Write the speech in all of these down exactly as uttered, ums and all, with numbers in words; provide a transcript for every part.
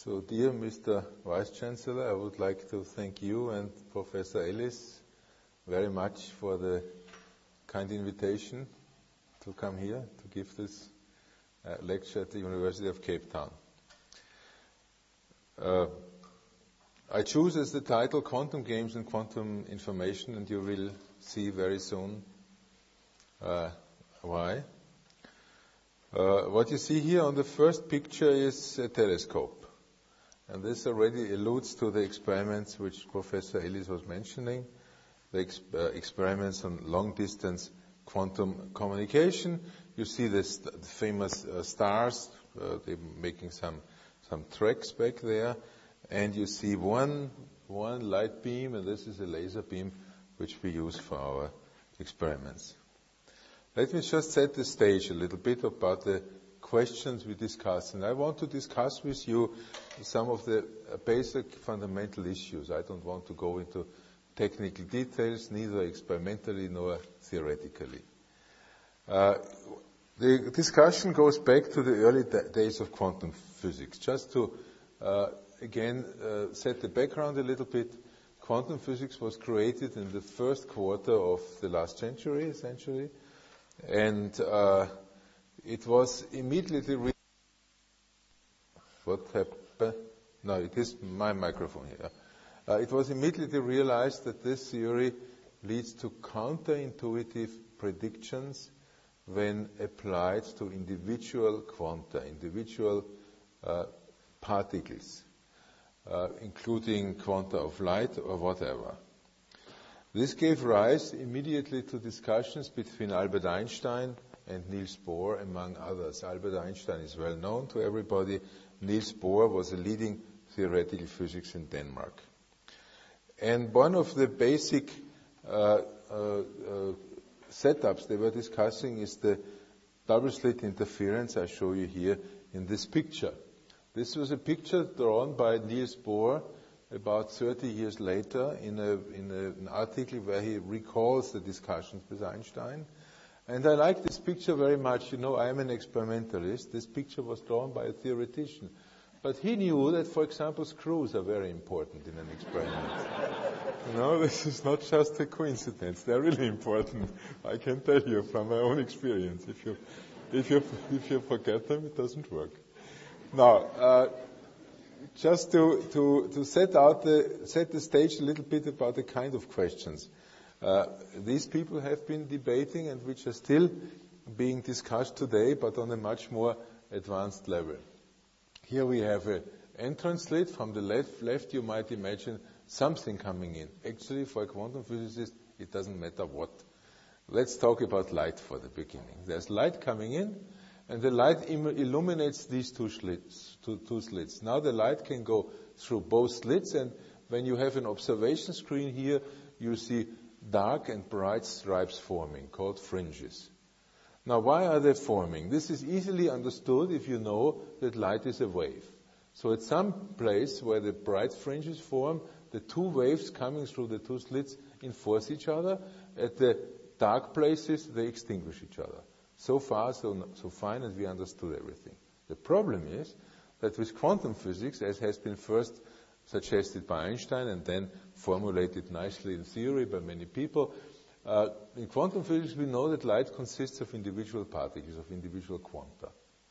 So, dear Mister Vice Chancellor, I would like to thank you and Professor Ellis very much for the kind invitation to come here to give this uh, lecture at the University of Cape Town. Uh, I choose as the title Quantum Games and Quantum Information, and you will see very soon uh, why. Uh, what you see here on the first picture is a telescope. And this already alludes to the experiments which Professor Ellis was mentioning, the ex- uh, experiments on long-distance quantum communication. You see this, the famous uh, stars, uh, they're making some, some tracks back there, and you see one, one light beam, and this is a laser beam which we use for our experiments. Let me just set the stage a little bit about the questions we discussed, and I want to discuss with you some of the basic fundamental issues. I don't want to go into technical details, neither experimentally nor theoretically. Uh, the discussion goes back to the early da- days of quantum physics. Just to, uh, again, uh, set the background a little bit, quantum physics was created in the first quarter of the last century, essentially, and uh, it was immediately re- what happened? No, it is my microphone here. Uh, it was immediately realized that this theory leads to counterintuitive predictions when applied to individual quanta, individual uh, particles, uh, including quanta of light or whatever. This gave rise immediately to discussions between Albert Einstein and Niels Bohr, among others. Albert Einstein is well known to everybody. Niels Bohr was a leading theoretical physicist in Denmark. And one of the basic uh, uh, uh, setups they were discussing is the double-slit interference I show you here in this picture. This was a picture drawn by Niels Bohr about thirty years later in, a, in a, an article where he recalls the discussions with Einstein. And I like this picture very much. You know, I am an experimentalist. This picture was drawn by a theoretician. But he knew that, for example, screws are very important in an experiment. You know, this is not just a coincidence. They're really important. I can tell you from my own experience. If you, if you, if you forget them, it doesn't work. Now, uh, just to, to, to set out the, set the stage a little bit about the kind of questions Uh, these people have been debating and which are still being discussed today, but on a much more advanced level. Here we have an entrance slit. From the left, left you might imagine something coming in. Actually, for a quantum physicist, it doesn't matter what. Let's talk about light for the beginning. There's light coming in, and the light im- illuminates these two slits, two, two slits. Now the light can go through both slits, and when you have an observation screen here, you see dark and bright stripes forming, called fringes. Now, why are they forming? This is easily understood if you know that light is a wave. So at some place where the bright fringes form, the two waves coming through the two slits enforce each other. At the dark places, they extinguish each other. So far, so, so fine, and we understood everything. The problem is that with quantum physics, as has been first suggested by Einstein and then formulated nicely in theory by many people. Uh, in quantum physics, we know that light consists of individual particles, of individual quanta.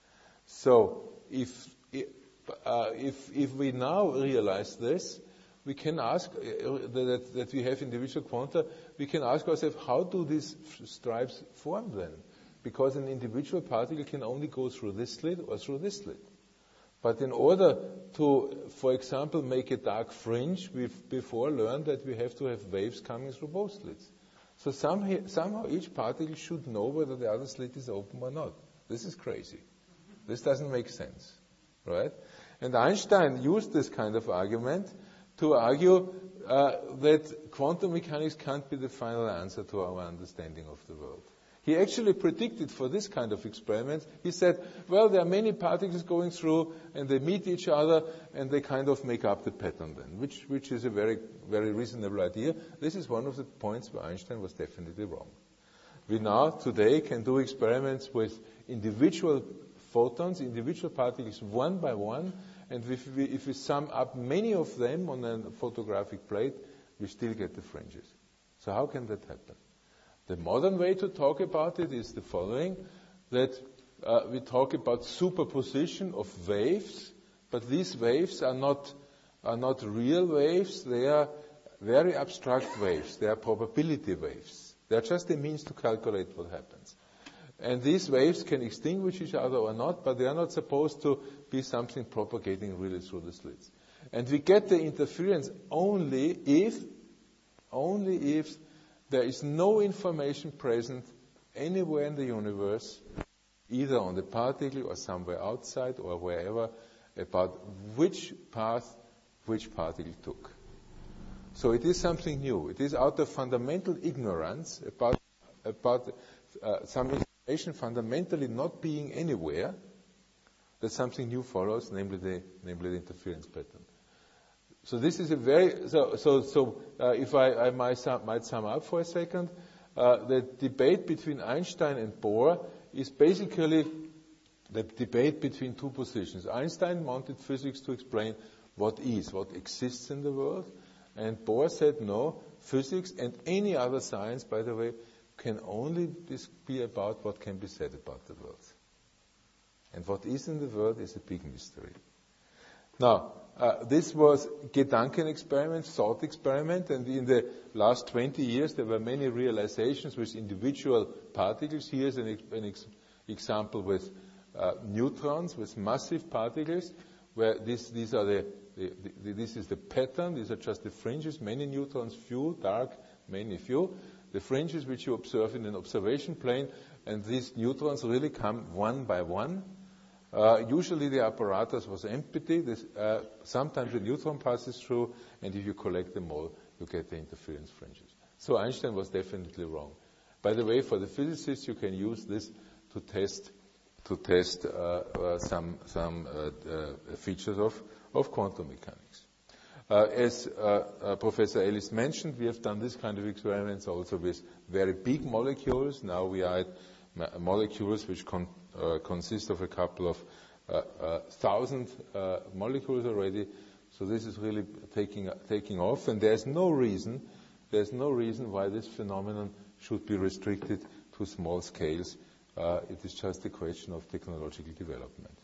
So if, uh, if, if we now realize this, we can ask uh, that, that we have individual quanta, we can ask ourselves, how do these stripes form then? Because an individual particle can only go through this slit or through this slit. But in order to, for example, make a dark fringe, we've before learned that we have to have waves coming through both slits. So somehow, somehow each particle should know whether the other slit is open or not. This is crazy. This doesn't make sense, right? And Einstein used this kind of argument to argue uh, that quantum mechanics can't be the final answer to our understanding of the world. He actually predicted for this kind of experiment. He said, well, there are many particles going through, and they meet each other, and they kind of make up the pattern then, which, which is a very, very reasonable idea. This is one of the points where Einstein was definitely wrong. We now, today, can do experiments with individual photons, individual particles, one by one, and if we, if we sum up many of them on a photographic plate, we still get the fringes. So how can that happen? The modern way to talk about it is the following, that uh, we talk about superposition of waves, but these waves are not, are not real waves, they are very abstract waves, they are probability waves. They are just a means to calculate what happens. And these waves can extinguish each other or not, but they are not supposed to be something propagating really through the slits. And we get the interference only if, only if there is no information present anywhere in the universe, either on the particle or somewhere outside or wherever, about which path which particle took. So it is something new. It is out of fundamental ignorance about, about uh, some information fundamentally not being anywhere that something new follows, namely the, namely the interference pattern. So this is a very, so, so, so uh, if I, I might, sum, might sum up for a second, uh, the debate between Einstein and Bohr is basically the debate between two positions. Einstein wanted physics to explain what is, what exists in the world, and Bohr said no, physics and any other science, by the way, can only be about what can be said about the world. And what is in the world is a big mystery. Now, uh, this was Gedanken experiment, thought experiment, and in the last twenty years there were many realizations with individual particles. Here's an, ex- an ex- example with uh, neutrons, with massive particles, where this, these are the, the, the, this is the pattern, these are just the fringes, many neutrons, few, dark, many, few. The fringes which you observe in an observation plane, and these neutrons really come one by one. Uh, usually the apparatus was empty. This, uh, sometimes a neutron passes through, and if you collect them all, you get the interference fringes. So Einstein was definitely wrong. By the way, for the physicists, you can use this to test to test uh, uh, some some uh, uh, features of, of quantum mechanics. Uh, as uh, uh, Professor Ellis mentioned, we have done this kind of experiments also with very big molecules. Now we are at ma- molecules which con- uh, consist of a couple of uh, uh, thousand uh, molecules already. So this is really taking taking off, and there's no reason there's no reason why this phenomenon should be restricted to small scales. Uh, it is just a question of technological development.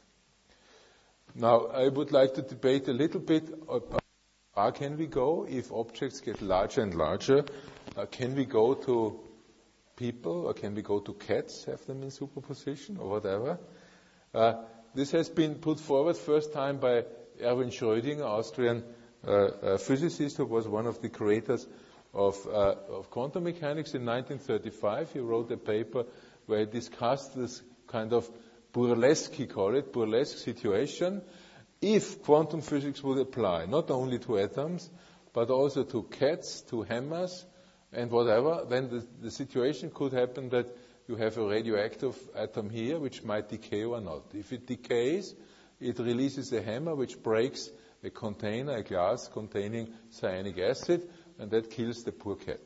Now, I would like to debate a little bit about how can we go if objects get larger and larger. Uh, can we go to people, or can we go to cats, have them in superposition, or whatever? Uh, this has been put forward first time by Erwin Schrödinger, Austrian uh, uh, physicist, who was one of the creators of, uh, of quantum mechanics. In nineteen thirty-five, he wrote a paper where he discussed this kind of burlesque, he called it, burlesque situation. If quantum physics would apply not only to atoms, but also to cats, to hammers, and whatever, then the, the situation could happen that you have a radioactive atom here, which might decay or not. If it decays, it releases a hammer which breaks a container, a glass containing cyanic acid, and that kills the poor cat.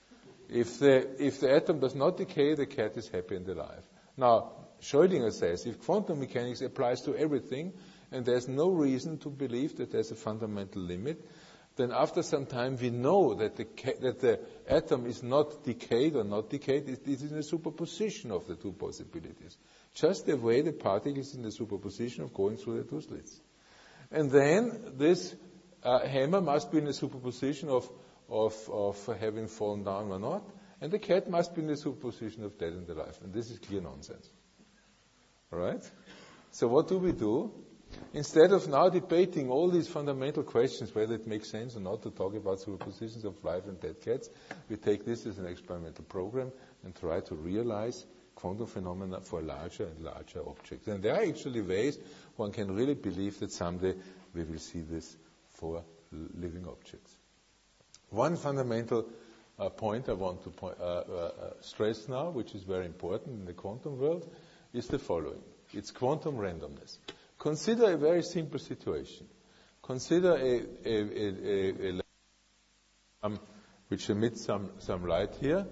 If the, if the atom does not decay, the cat is happy and alive. Now, Schrödinger says if quantum mechanics applies to everything, and there's no reason to believe that there's a fundamental limit, then after some time we know that the, that the atom is not decayed or not decayed. It is in a superposition of the two possibilities. Just the way the particle is in the superposition of going through the two slits. And then this uh, hammer must be in a superposition of, of, of having fallen down or not, and the cat must be in the superposition of dead and alive. And this is clear nonsense. All right? So what do we do? Instead of now debating all these fundamental questions, whether it makes sense or not to talk about superpositions of live and dead cats, we take this as an experimental program and try to realize quantum phenomena for larger and larger objects. And there are actually ways one can really believe that someday we will see this for living objects. One fundamental uh, point I want to point, uh, uh, stress now, which is very important in the quantum world, is the following. It's quantum randomness. Consider a very simple situation. Consider a, a, a, a, a um, which emits some, some light here,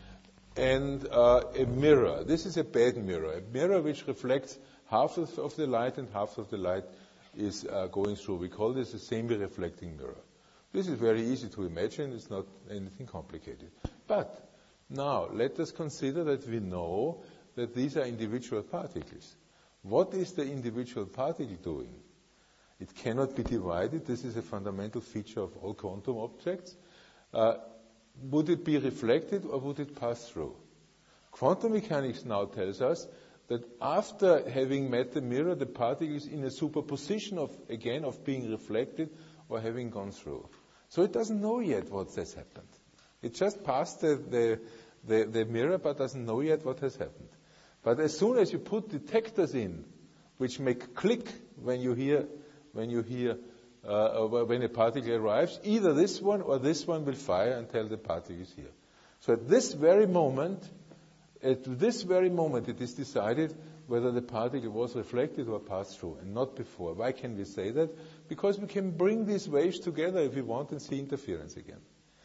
and uh, a mirror. This is a bad mirror, a mirror which reflects half of, of the light and half of the light is uh, going through. We call this a semi-reflecting mirror. This is very easy to imagine. It's not anything complicated. But now let us consider that we know that these are individual particles. What is the individual particle doing? It cannot be divided. This is a fundamental feature of all quantum objects. Uh, would it be reflected or would it pass through? Quantum mechanics now tells us that after having met the mirror, the particle is in a superposition of, again, of being reflected or having gone through. So it doesn't know yet what has happened. It just passed the, the, the, the mirror but doesn't know yet what has happened. But as soon as you put detectors in, which make click when you hear, when you hear, uh, when a particle arrives, either this one or this one will fire and tell the particle is here. So at this very moment, at this very moment, it is decided whether the particle was reflected or passed through, and not before. Why can we say that? Because we can bring these waves together if we want and see interference again.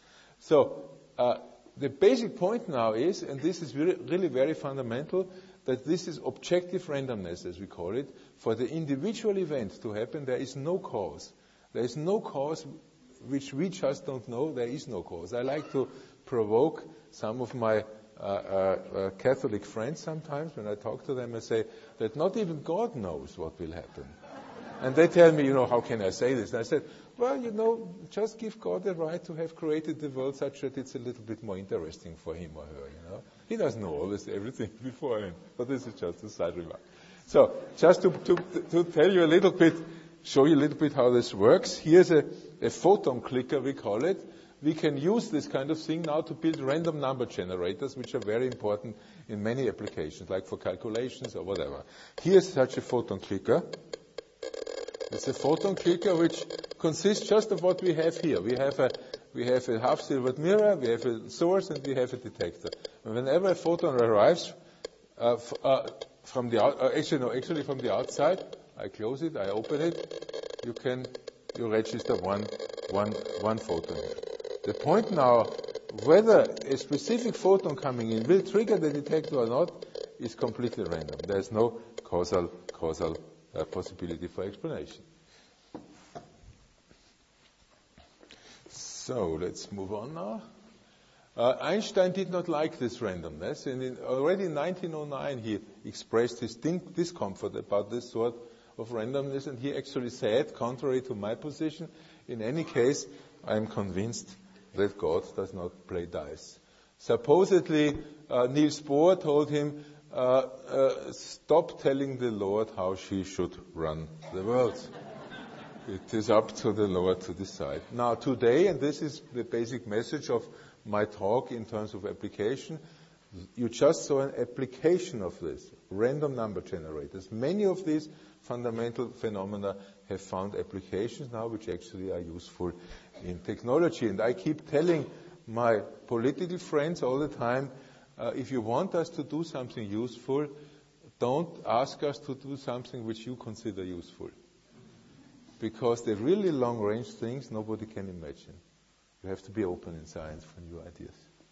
So uh, the basic point now is, and this is really, really very fundamental, that this is objective randomness, as we call it. For the individual event to happen, there is no cause. There is no cause which we just don't know. There is no cause. I like to provoke some of my uh, uh, uh, Catholic friends sometimes when I talk to them. I say that not even God knows what will happen. And they tell me, you know, how can I say this? And I said, well, you know, just give God the right to have created the world such that it's a little bit more interesting for him or her, you know. He doesn't know always everything beforehand, but this is just a side remark. So, just to, to, to tell you a little bit, show you a little bit how this works, here's a, a photon clicker, we call it. We can use this kind of thing now to build random number generators, which are very important in many applications, like for calculations or whatever. Here's such a photon clicker. It's a photon clicker which consists just of what we have here. We have a we have a half-silvered mirror, we have a source, and we have a detector. And whenever a photon arrives uh, f- uh, from the out, uh, actually no, actually from the outside, I close it, I open it. You can you register one one one photon here. The point now, whether a specific photon coming in will trigger the detector or not, is completely random. There is no causal causal. Uh, possibility for explanation. So let's move on now. Uh, Einstein did not like this randomness, and in, already in nineteen oh nine he expressed his din- discomfort about this sort of randomness, and he actually said, contrary to my position, in any case, I am convinced that God does not play dice. Supposedly, uh, Niels Bohr told him, Uh, uh, stop telling the Lord how she should run the world. It is up to the Lord to decide. Now today, and this is the basic message of my talk in terms of application, you just saw an application of this, random number generators. Many of these fundamental phenomena have found applications now which actually are useful in technology. And I keep telling my political friends all the time, Uh, if you want us to do something useful, don't ask us to do something which you consider useful. Because the really long-range things nobody can imagine. You have to be open in science for new ideas.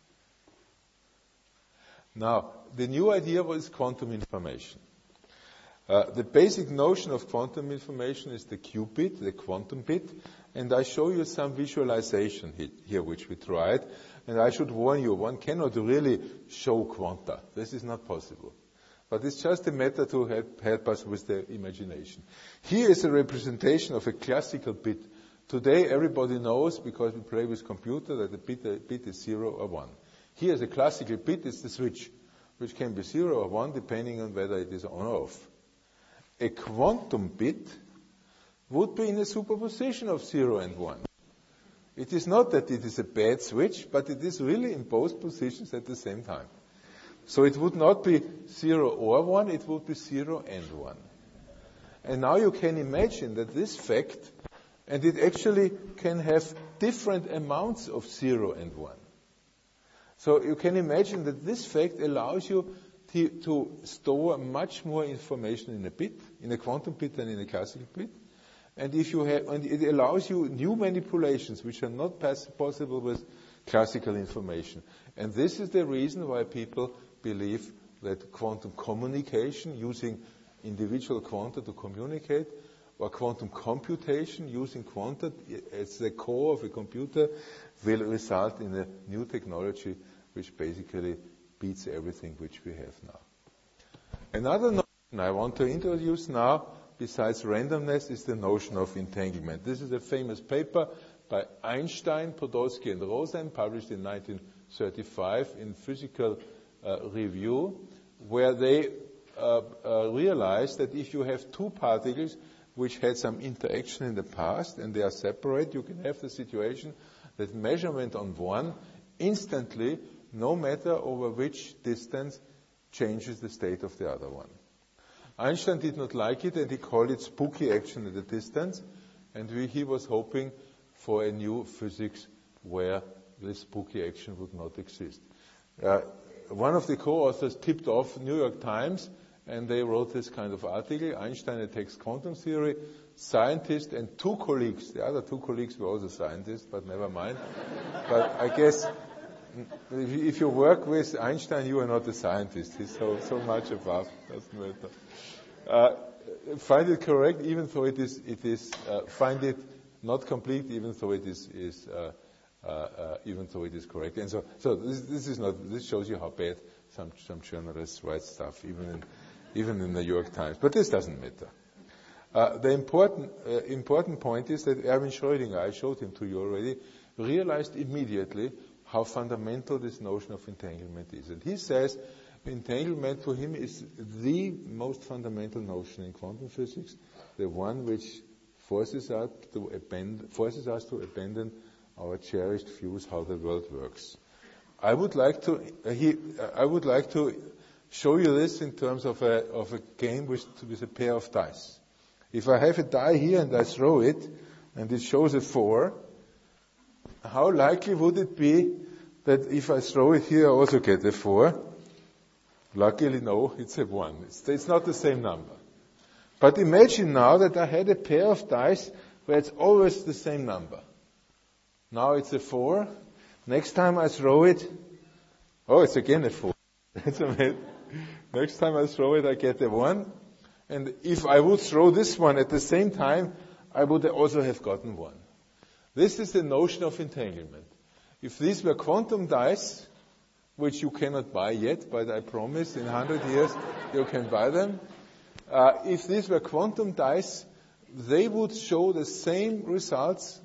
Now, the new idea was quantum information. Uh, the basic notion of quantum information is the qubit, the quantum bit, and I show you some visualization here which we tried. And I should warn you, one cannot really show quanta. This is not possible. But it's just a matter to help, help us with the imagination. Here is a representation of a classical bit. Today everybody knows, because we play with computer, that the bit, a bit is zero or one. Here is a classical bit, it's the switch, which can be zero or one depending on whether it is on or off. A quantum bit would be in a superposition of zero and one. It is not that it is a bad switch, but it is really in both positions at the same time. So it would not be zero or one, it would be zero and one. And now you can imagine that this fact, and it actually can have different amounts of zero and one. So you can imagine that this fact allows you to, to store much more information in a bit, in a quantum bit than in a classical bit. And if you have, and it allows you new manipulations which are not pass- possible with classical information. And this is the reason why people believe that quantum communication, using individual quanta to communicate, or quantum computation using quanta as the core of a computer will result in a new technology which basically beats everything which we have now. Another notion I want to introduce now, besides randomness, is the notion of entanglement. This is a famous paper by Einstein, Podolsky, and Rosen, published in nineteen thirty-five in Physical uh, Review, where they uh, uh, realized that if you have two particles which had some interaction in the past and they are separate, you can have the situation that measurement on one instantly, no matter over which distance, changes the state of the other one. Einstein did not like it, and he called it spooky action at a distance, and we, he was hoping for a new physics where this spooky action would not exist. Uh, one of the co-authors tipped off New York Times, and they wrote this kind of article, Einstein attacks quantum theory, scientist and two colleagues, the other two colleagues were also scientists, but never mind. But I guess if you work with Einstein, you are not a scientist. He's so, so much above, doesn't matter. Uh, find it correct, even though it is, it is uh, find it not complete, even though it is, is uh, uh, uh, even though it is correct. And so, so this, this is not. This shows you how bad some some journalists write stuff, even in even in the New York Times. But this doesn't matter. Uh, the important uh, important point is that Erwin Schrödinger, I showed him to you already, realized immediately how fundamental this notion of entanglement is, and he says entanglement for him is the most fundamental notion in quantum physics, the one which forces us to abandon, forces us to abandon our cherished views how the world works. I would like to uh, he, uh, I would like to show you this in terms of a of a game with with a pair of dice. If I have a die here and I throw it, and it shows a four, how likely would it be that if I throw it here I also get a four? Luckily, no, it's a one. It's, it's not the same number. But imagine now that I had a pair of dice where it's always the same number. Now it's a four. Next time I throw it, oh, it's again a four. That's amazing. Next time I throw it, I get a one. And if I would throw this one at the same time, I would also have gotten one. This is the notion of entanglement. If these were quantum dice, which you cannot buy yet, but I promise in one hundred years you can buy them. Uh, if these were quantum dice, they would show the same results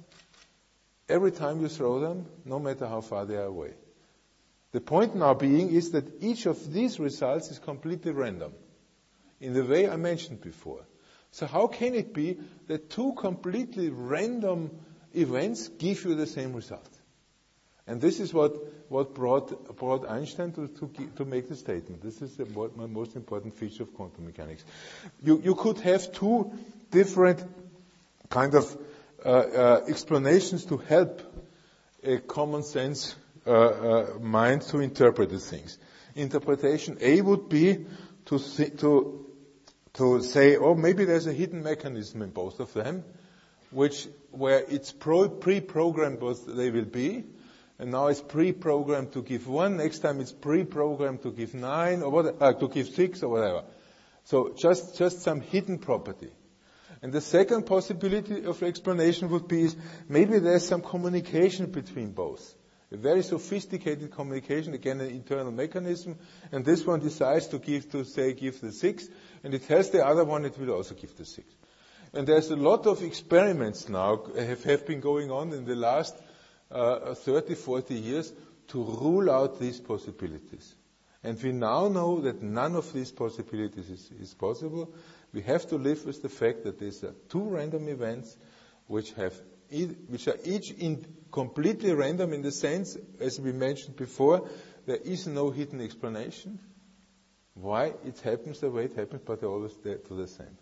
every time you throw them, no matter how far they are away. The point now being is that each of these results is completely random, in the way I mentioned before. So how can it be that two completely random events give you the same result? And this is what, what brought, brought Einstein to, to, to make the statement. This is the my most important feature of quantum mechanics. You, you could have two different kind of uh, uh, explanations to help a common sense uh, uh, mind to interpret the things. Interpretation A would be to, th- to, to say, oh, maybe there's a hidden mechanism in both of them, which where it's pro- pre-programmed what they will be. And now it's pre-programmed to give one. Next time it's pre-programmed to give nine or what, uh, to give six or whatever. So just, just some hidden property. And the second possibility of explanation would be is maybe there's some communication between both. A very sophisticated communication, again an internal mechanism, and this one decides to give, to say, give the six, and it tells the other one it will also give the six. And there's a lot of experiments now have, have been going on in the last Uh, thirty, forty years to rule out these possibilities. And we now know that none of these possibilities is, is possible. We have to live with the fact that these are two random events which have, e- which are each in completely random in the sense, as we mentioned before, there is no hidden explanation why it happens the way it happens, but they're always there to the same.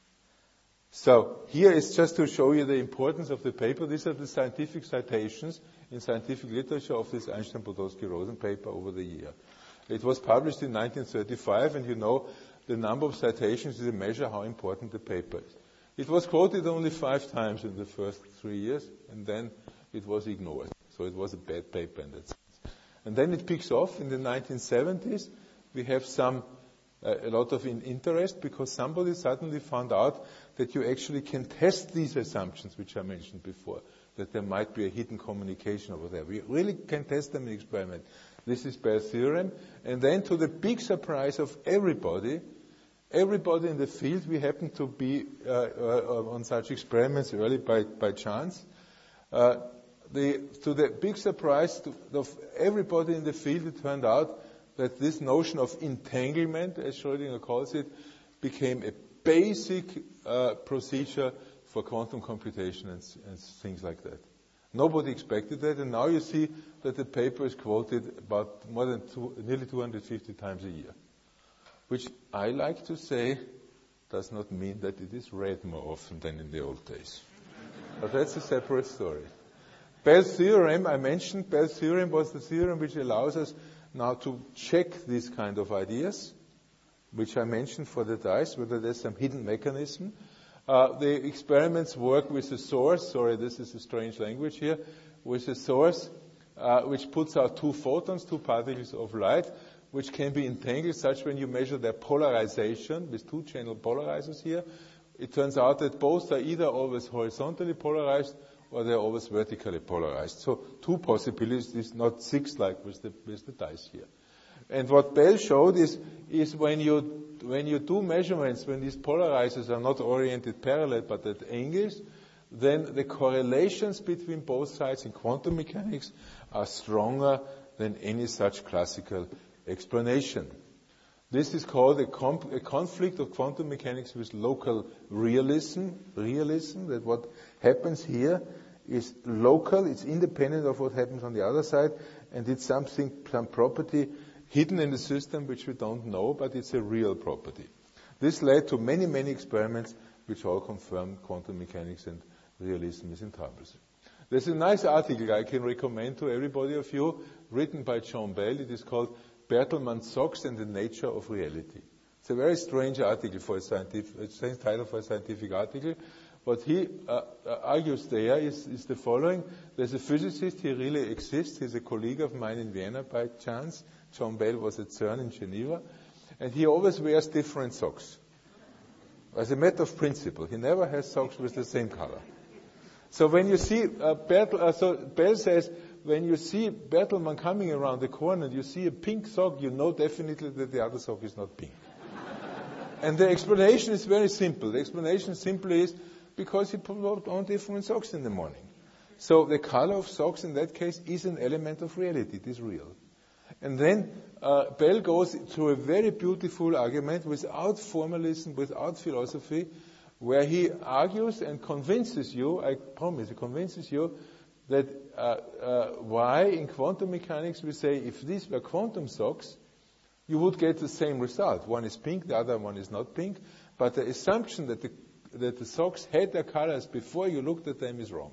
So here is just to show you the importance of the paper. These are the scientific citations in scientific literature of this Einstein-Podolsky-Rosen paper over the year. It was published in nineteen thirty-five, and you know the number of citations is a measure how important the paper is. It was quoted only five times in the first three years, and then it was ignored. So it was a bad paper in that sense. And then it picks off in the nineteen seventies. We have some uh, a lot of in interest because somebody suddenly found out that you actually can test these assumptions, which I mentioned before, that there might be a hidden communication over there. We really can test them in experiment. This is Bell's theorem. And then to the big surprise of everybody, everybody in the field, we happen to be uh, uh, on such experiments early by, by chance. Uh, the, to the big surprise to, of everybody in the field, it turned out that this notion of entanglement, as Schrödinger calls it, became a basic uh, procedure for quantum computation and, and things like that. Nobody expected that, and now you see that the paper is quoted about more than two, nearly two hundred fifty times a year, which I like to say does not mean that it is read more often than in the old days. But that's a separate story. Bell's theorem, I mentioned, Bell's theorem was the theorem which allows us now to check these kind of ideas, which I mentioned for the dice, whether there's some hidden mechanism. Uh, the experiments work with a source, sorry, this is a strange language here, with a source uh, which puts out two photons, two particles of light, which can be entangled such when you measure their polarization with two channel polarizers here. It turns out that both are either always horizontally polarized or they're always vertically polarized. So two possibilities, not six like with the, with the dice here. And what Bell showed is, is when you when you do measurements, when these polarizers are not oriented parallel but at angles, then the correlations between both sides in quantum mechanics are stronger than any such classical explanation. This is called a, comp- a conflict of quantum mechanics with local realism. Realism, that what happens here is local, it's independent of what happens on the other side, and it's something, some property hidden in the system which we don't know, but it's a real property. This led to many, many experiments which all confirm quantum mechanics and realism is in troubles. There's a nice article I can recommend to everybody of you, written by John Bell. It is called Bertelsmann-Sachs and the Nature of Reality. It's a very strange article for a scientific, a strange title for a scientific article. What he uh, uh, argues there is, is the following. There's a physicist, he really exists. He's a colleague of mine in Vienna by chance. John Bell was at CERN in Geneva. And he always wears different socks. As a matter of principle, he never has socks with the same color. So when you see, uh, Bertel, uh, so Bell says, when you see Bertelsmann coming around the corner and you see a pink sock, you know definitely that the other sock is not pink. And the explanation is very simple. The explanation simply is because he put on different socks in the morning. So the color of socks in that case is an element of reality. It is real. And then uh, Bell goes through a very beautiful argument without formalism, without philosophy, where he argues and convinces you, I promise, he convinces you that uh, uh, why in quantum mechanics we say if these were quantum socks, you would get the same result. One is pink, the other one is not pink, but the assumption that the, that the socks had their colors before you looked at them is wrong.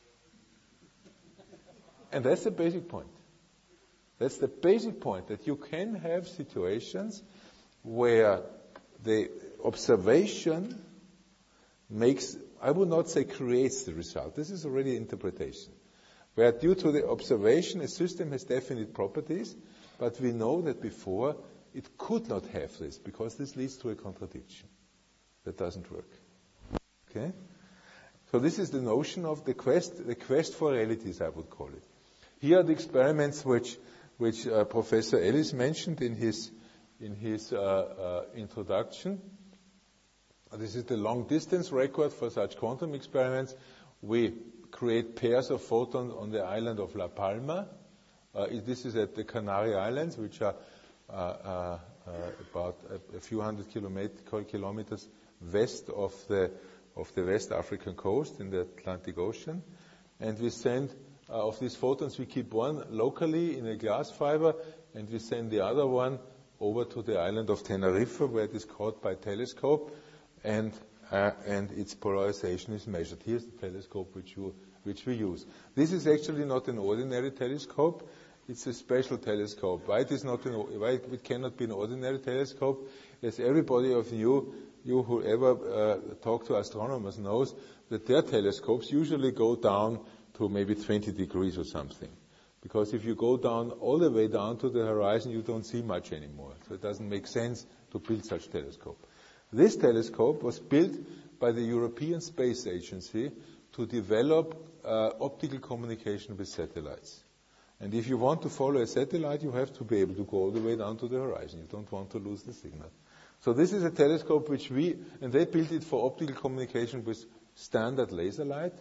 And that's the basic point. That's the basic point, that you can have situations where the observation makes, I would not say creates the result. This is already interpretation. Where due to the observation, a system has definite properties, but we know that before it could not have this, because this leads to a contradiction. That doesn't work. Okay? So this is the notion of the quest, the quest for realities, I would call it. Here are the experiments which which uh, Professor Ellis mentioned in his in his uh, uh, introduction. This is the long-distance record for such quantum experiments. We create pairs of photons on the island of La Palma. Uh, this is at the Canary Islands, which are uh, uh, uh, about a, a few hundred kilometers west of the of the West African coast in the Atlantic Ocean, and we send. Uh, of these photons, we keep one locally in a glass fiber, and we send the other one over to the island of Tenerife, where it is caught by telescope, and uh, and its polarization is measured. Here's the telescope which you which we use. This is actually not an ordinary telescope; it's a special telescope. Why it is not an, why it cannot be an ordinary telescope? As everybody of you, you who ever uh, talk to astronomers knows that their telescopes usually go down to maybe twenty degrees or something. Because if you go down all the way down to the horizon, you don't see much anymore. So it doesn't make sense to build such telescope. This telescope was built by the European Space Agency to develop uh, optical communication with satellites. And if you want to follow a satellite, you have to be able to go all the way down to the horizon. You don't want to lose the signal. So this is a telescope which we, and they built it for optical communication with standard laser light.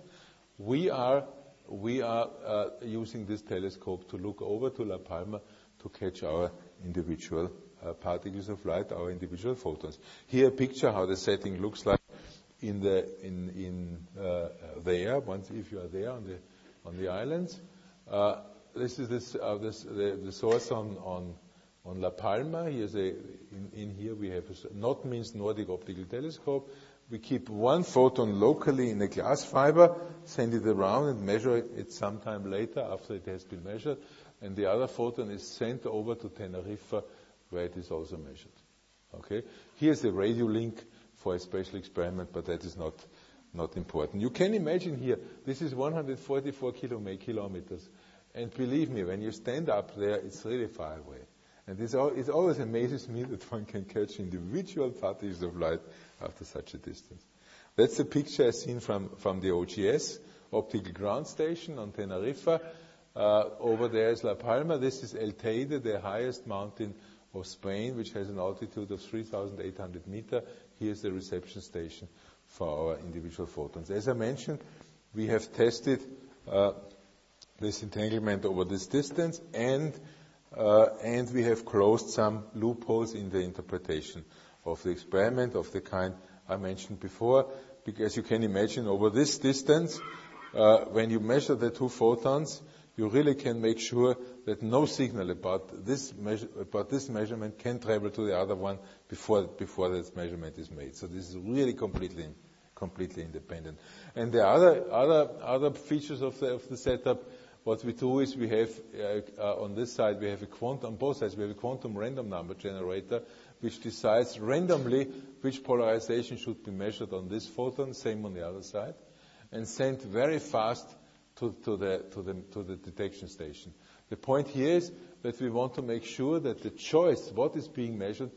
We are, we are uh, using this telescope to look over to La Palma to catch our individual uh, particles of light, our individual photons. Here a picture how the setting looks like in the in in uh, there. Once if you are there on the on the islands. Uh, This is this, uh, this, the, the source on, on, on La Palma. Here's a, in, in here we have a not means Nordic optical telescope. We keep one photon locally in a glass fiber, send it around and measure it, it sometime later after it has been measured. And the other photon is sent over to Tenerife where it is also measured. Okay? Here's the radio link for a special experiment, but that is not, not important. You can imagine here, this is one hundred forty-four kilometers. And believe me, when you stand up there, it's really far away. And it's all, it always amazes me that one can catch individual particles of light after such a distance. That's a picture I've seen from, from the O G S, Optical Ground Station on Tenerife. Uh, over there is La Palma. This is El Teide, the highest mountain of Spain, which has an altitude of three thousand eight hundred meters. Here's the reception station for our individual photons. As I mentioned, we have tested uh, this entanglement over this distance, and uh, and we have closed some loopholes in the interpretation of the experiment of the kind I mentioned before. Because you can imagine over this distance, uh, when you measure the two photons, you really can make sure that no signal about this measure, about this measurement can travel to the other one before before this measurement is made. So this is really completely completely independent. And the other other other features of the of the setup. What we do is we have, uh, uh, on this side, we have a quantum, on both sides, we have a quantum random number generator, which decides randomly which polarization should be measured on this photon, same on the other side, and sent very fast to, to, the, to, the, to the detection station. The point here is that we want to make sure that the choice, what is being measured,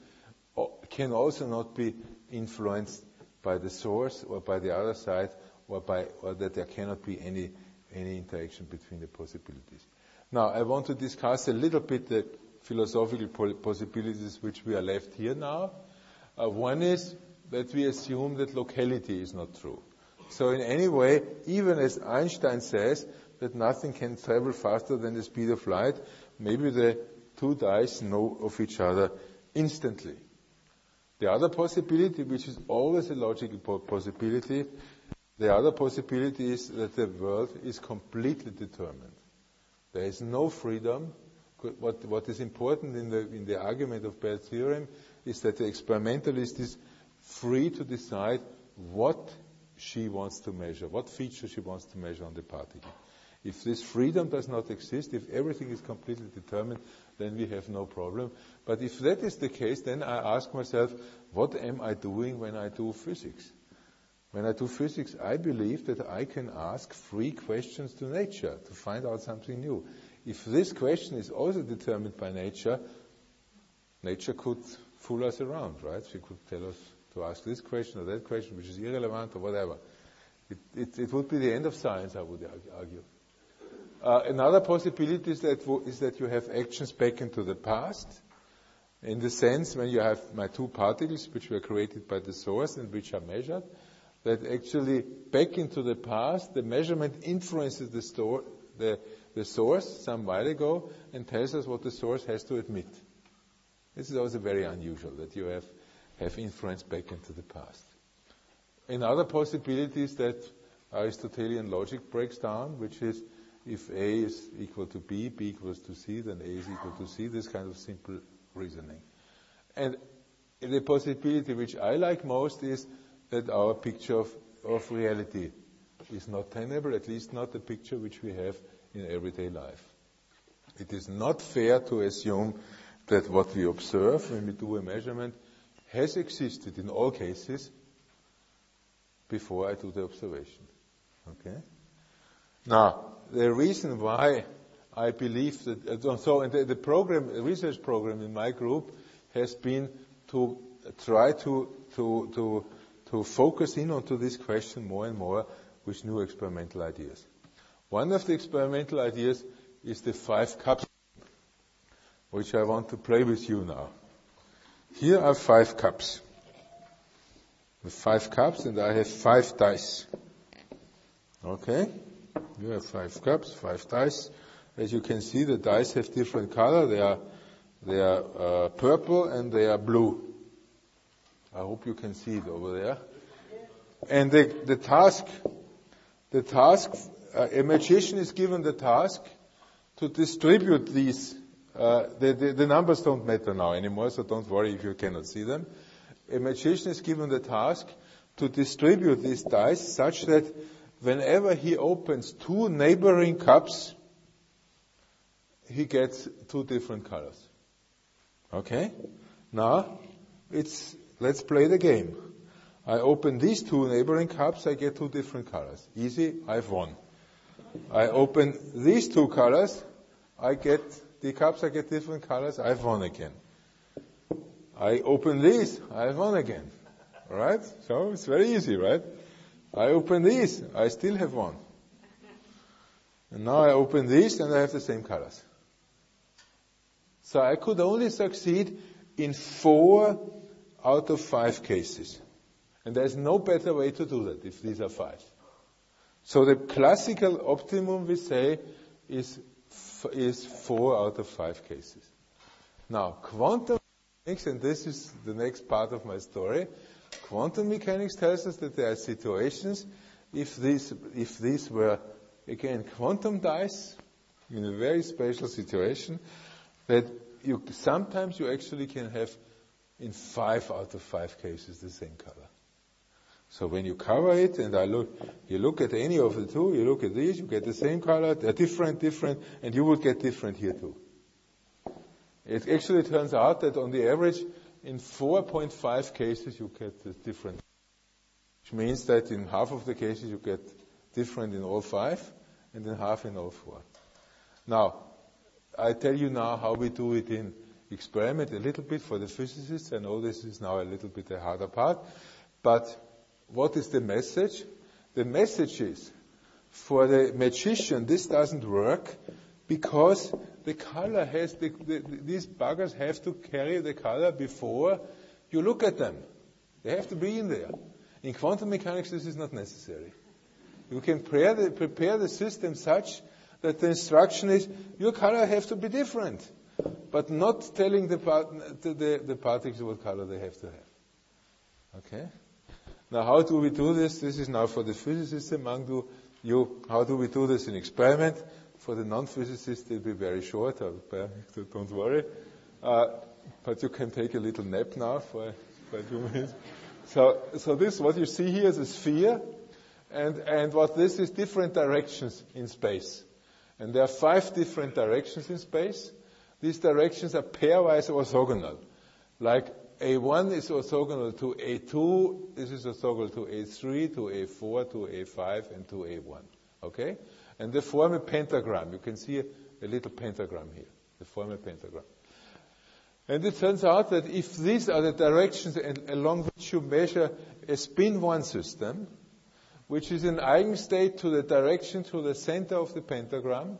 can also not be influenced by the source or by the other side, or, by, or that there cannot be any any interaction between the possibilities. Now, I want to discuss a little bit the philosophical possibilities which we are left here now. Uh, one is that we assume that locality is not true. So in any way, even as Einstein says that nothing can travel faster than the speed of light, maybe the two dice know of each other instantly. The other possibility, which is always a logical po- possibility, the other possibility is that the world is completely determined. There is no freedom. What, what is important in the, in the argument of Bell's theorem is that the experimentalist is free to decide what she wants to measure, what feature she wants to measure on the particle. If this freedom does not exist, if everything is completely determined, then we have no problem. But if that is the case, then I ask myself, what am I doing when I do physics? When I do physics, I believe that I can ask free questions to nature to find out something new. If this question is also determined by nature, nature could fool us around, right? She could tell us to ask this question or that question, which is irrelevant or whatever. It, it, it would be the end of science, I would argue. Uh, another possibility is that, is that you have actions back into the past, in the sense when you have my two particles, which were created by the source and which are measured, that actually back into the past, the measurement influences the, store, the, the source some while ago and tells us what the source has to admit. This is also very unusual, that you have, have influence back into the past. Another possibility is that Aristotelian logic breaks down, which is if A is equal to B, B equals to C, then A is equal to C, this kind of simple reasoning. And the possibility which I like most is that our picture of, of reality is not tenable, at least not the picture which we have in everyday life. It is not fair to assume that what we observe when we do a measurement has existed in all cases before I do the observation. Okay? Now, the reason why I believe that, uh, so and the, the program, the research program in my group has been to try to, to, to, to focus in onto this question more and more with new experimental ideas. One of the experimental ideas is the five cups, which I want to play with you now. Here are five cups. With five cups, and I have five dice. Okay? You have five cups, five dice. As you can see, the dice have different color. They are, they are uh, purple and they are blue. I hope you can see it over there. And the, the task, the task, uh, a magician is given the task to distribute these. Uh, the, the, the numbers don't matter now anymore, so don't worry if you cannot see them. A magician is given the task to distribute these dice such that whenever he opens two neighboring cups, he gets two different colors. Okay? Now, it's, let's play the game. I open these two neighboring cups, I get two different colors. Easy, I've won. I open these two colors, I get, the cups I get different colors, I've won again. I open these, I've won again. Alright? So it's very easy, right? I open these, I still have won. And now I open these and I have the same colors. So I could only succeed in four out of five cases. And there's no better way to do that if these are five. So the classical optimum, we say, is, is four out of five cases. Now, quantum mechanics, and this is the next part of my story, quantum mechanics tells us that there are situations, if these, if these were, again, quantum dice, in a very special situation, that you, sometimes you actually can have, in five out of five cases, the same color. So when you cover it, and I look, you look at any of the two, you look at these, you get the same color, they're different, different, and you would get different here too. It actually turns out that on the average, in four point five cases, you get the different. Which means that in half of the cases, you get different in all five, and in half in all four. Now, I tell you now how we do it in experiment a little bit for the physicists. I know this is now a little bit the harder part, but what is the message? The message is, for the magician, this doesn't work because the color has, the, the, these buggers have to carry the color before you look at them. They have to be in there. In quantum mechanics, this is not necessary. You can prepare the, prepare the system such that the instruction is, your color have to be different, but not telling the, part, the, the, the particles what color they have to have. Okay? Now, how do we do this? This is now for the physicists among you. How do we do this in experiment? For the non-physicists, it'll be very short. So don't worry. Uh, but you can take a little nap now for, for a few minutes. So, so this, what you see here is a sphere, and, and what this is different directions in space. And there are five different directions in space. These directions are pairwise orthogonal. Like A one is orthogonal to A two, this is orthogonal to A three, to A four, to A five, and to A one. Okay? And they form a pentagram. You can see a, a little pentagram here. They form a pentagram. And it turns out that if these are the directions along which you measure a spin one system, which is an eigenstate to the direction to the center of the pentagram,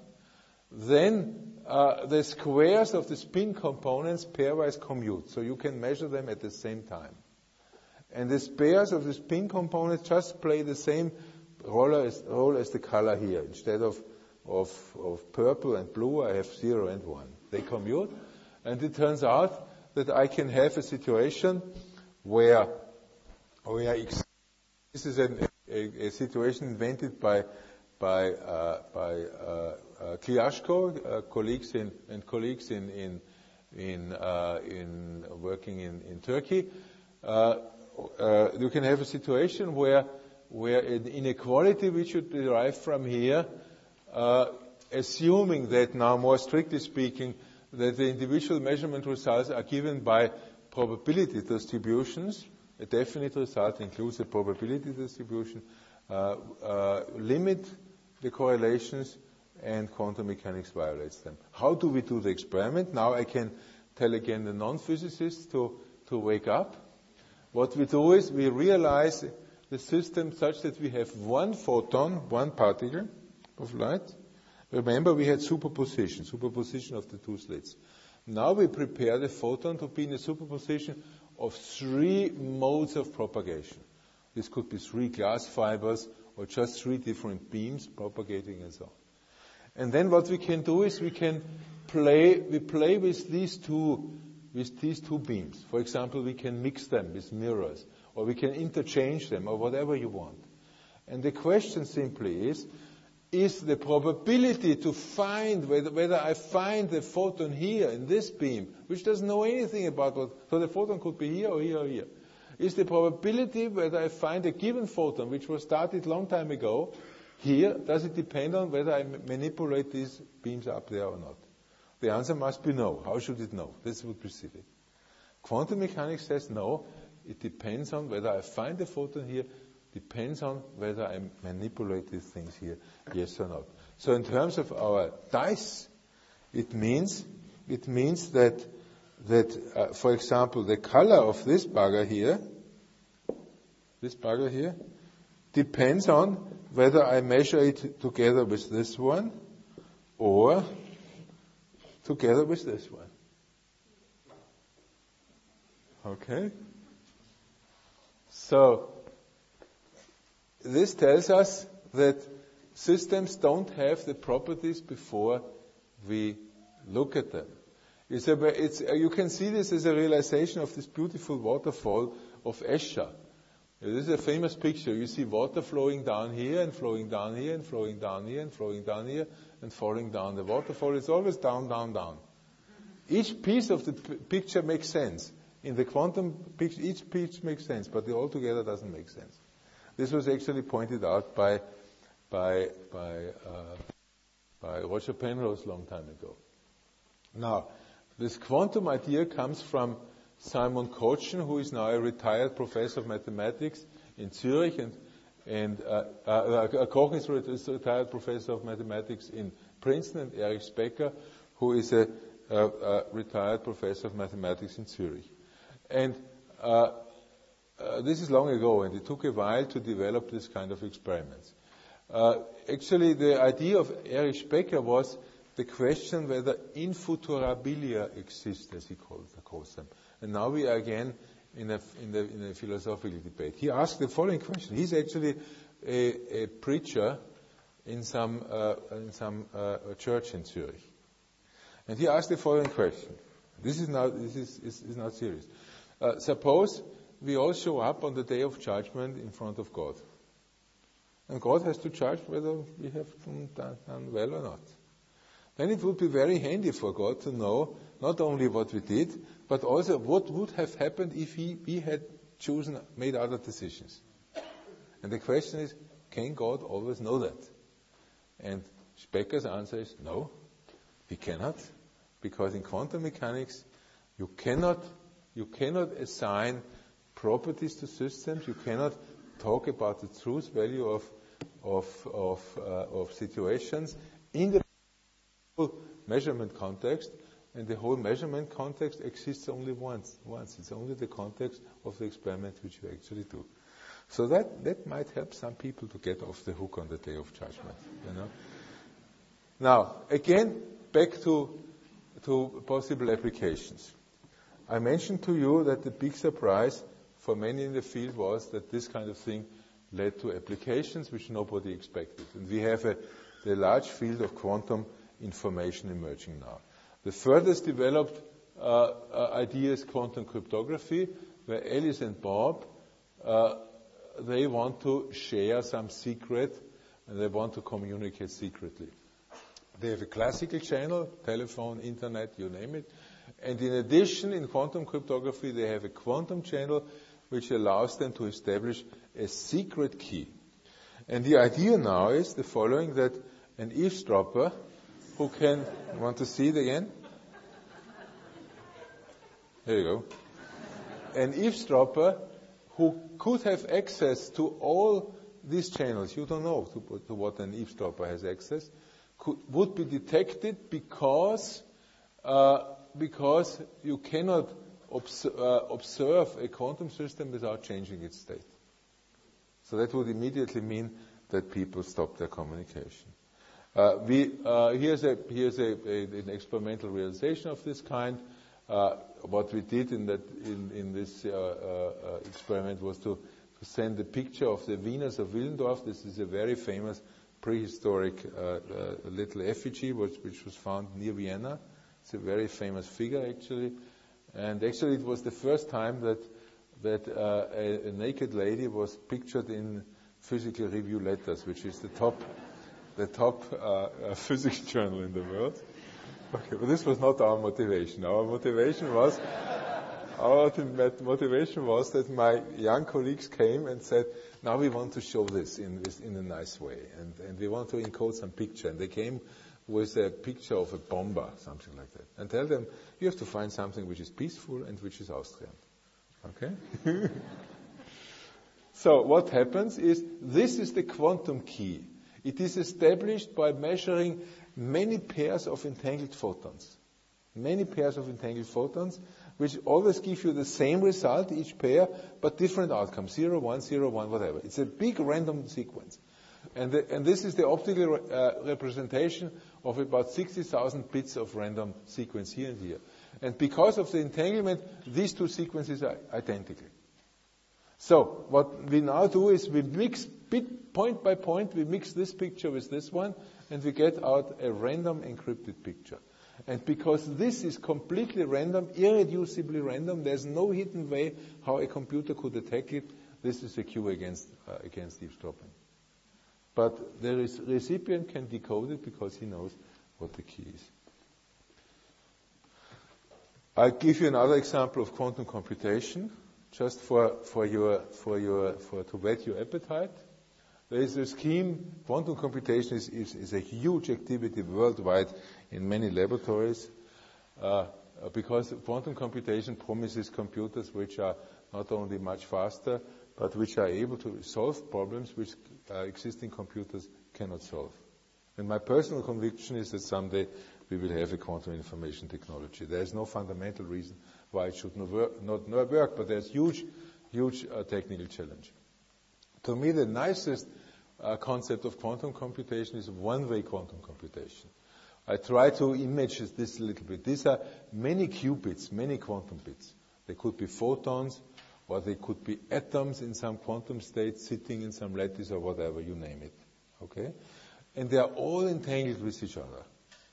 then uh, the squares of the spin components pairwise commute. So you can measure them at the same time. And the pairs of the spin components just play the same role as, role as the color here. Instead of, of, of purple and blue, I have zero and one. They commute. And it turns out that I can have a situation where, where this is an, a, a situation invented by by uh, by uh, uh, Kliashko, uh, colleagues in and colleagues in in in, uh, in working in, in Turkey. Uh, uh, you can have a situation where where an inequality which you derive from here, uh, assuming that now more strictly speaking, that the individual measurement results are given by probability distributions. A definite result includes a probability distribution. Uh, uh, limit the correlations and quantum mechanics violates them. How do we do the experiment? Now I can tell again the non-physicists to, to wake up. What we do is we realize the system such that we have one photon, one particle of light. Remember, we had superposition, superposition of the two slits. Now we prepare the photon to be in a superposition of three modes of propagation. This could be three glass fibers or just three different beams propagating and so on. And then what we can do is we can play, we play with these two, with these two beams. For example, we can mix them with mirrors, or we can interchange them, or whatever you want. And the question simply is, is the probability to find whether, whether I find the photon here in this beam, which doesn't know anything about what, so the photon could be here or here or here. Is the probability whether I find a given photon, which was started long time ago, here, does it depend on whether I manipulate these beams up there or not? The answer must be no. How should it know? This would be silly. Quantum mechanics says no. It depends on whether I find the photon here, depends on whether I manipulate these things here, yes or not. So in terms of our dice, it means it means that that uh, for example, the color of this bugger here, this bugger here, depends on whether I measure it together with this one or together with this one. Okay? So, this tells us that systems don't have the properties before we look at them. It's a, it's, you can see this as a realization of this beautiful waterfall of Escher. This is a famous picture. You see water flowing down here and flowing down here and flowing down here and flowing down here and falling down. The waterfall is always down, down, down. Each piece of the p- picture makes sense. In the quantum picture, each piece makes sense, but the all together doesn't make sense. This was actually pointed out by by by uh, by Roger Penrose a long time ago. Now, this quantum idea comes from Simon Kochen, who is now a retired professor of mathematics in Zurich, and, and uh, uh, Kochen is a retired professor of mathematics in Princeton, and Erich Specker, who is a, a, a retired professor of mathematics in Zurich. And uh, uh, this is long ago, and it took a while to develop this kind of experiments. Uh, actually, the idea of Erich Specker was the question whether infuturabilia exist, as he calls, calls them. And now we are again in a, in, the, in a philosophical debate. He asked the following question. He's actually a, a preacher in some, uh, in some uh, church in Zurich. And he asked the following question. This is not, this is, is, is not serious. Uh, suppose we all show up on the day of judgment in front of God. And God has to judge whether we have done, done well or not. Then it would be very handy for God to know not only what we did, but also what would have happened if he, we had chosen, made other decisions. And the question is, can God always know that? And Specker's answer is no, he cannot, because in quantum mechanics, you cannot, you cannot assign properties to systems. You cannot talk about the truth value of of of, uh, of situations in the measurement context, and the whole measurement context exists only once. Once it's only the context of the experiment which you actually do. So that that might help some people to get off the hook on the day of judgment. You know. Now again, back to to possible applications. I mentioned to you that the big surprise for many in the field was that this kind of thing led to applications which nobody expected. And we have a the large field of quantum information emerging now. The furthest developed uh, uh, idea is quantum cryptography, where Alice and Bob, uh, they want to share some secret, and they want to communicate secretly. They have a classical channel, telephone, internet, you name it. And in addition, in quantum cryptography, they have a quantum channel which allows them to establish a secret key. And the idea now is the following, that an eavesdropper who can, want to see it again? There you go. An eavesdropper who could have access to all these channels, you don't know to, to what an eavesdropper has access, could, would be detected because uh, because you cannot obs- uh, observe a quantum system without changing its state. So that would immediately mean that people stop their communication. Uh, we, uh, here's a, here's a, a, an experimental realization of this kind. Uh, what we did in, that, in, in this uh, uh, experiment was to, to send a picture of the Venus of Willendorf. This is a very famous prehistoric uh, uh, little effigy which, which was found near Vienna. It's a very famous figure, actually. And actually it was the first time that, that uh, a, a naked lady was pictured in Physical Review Letters, which is the top the top uh, uh, physics journal in the world. Okay, but this was not our motivation. Our motivation was our motivation was that my young colleagues came and said, now we want to show this in this in a nice way, and, and we want to encode some picture. And they came with a picture of a bomber, something like that, and tell them you have to find something which is peaceful and which is Austrian. Okay? So what happens is this is the quantum key. It is established by measuring many pairs of entangled photons. Many pairs of entangled photons, which always give you the same result, each pair, but different outcomes, zero, one, zero, one, whatever. It's a big random sequence. And, the, and this is the optical uh, representation of about sixty thousand bits of random sequence here and here. And because of the entanglement, these two sequences are identical. So what we now do is we mix bit, point by point, we mix this picture with this one, and we get out a random encrypted picture. And because this is completely random, irreducibly random, there's no hidden way how a computer could attack it. This is secure against uh, against eavesdropping. But the recipient can decode it because he knows what the key is. I'll give you another example of quantum computation, just for, for your for your for to whet your appetite. There is a scheme. Quantum computation is, is, is a huge activity worldwide in many laboratories uh, because quantum computation promises computers which are not only much faster, but which are able to solve problems which uh, existing computers cannot solve. And my personal conviction is that someday we will have a quantum information technology. There is no fundamental reason why it should not work, not, not work but there's huge, huge uh, technical challenge. To me, the nicest uh, concept of quantum computation is one-way quantum computation. I try to image this a little bit. These are many qubits, many quantum bits. They could be photons, or they could be atoms in some quantum state sitting in some lattice or whatever, you name it. Okay? And they are all entangled with each other.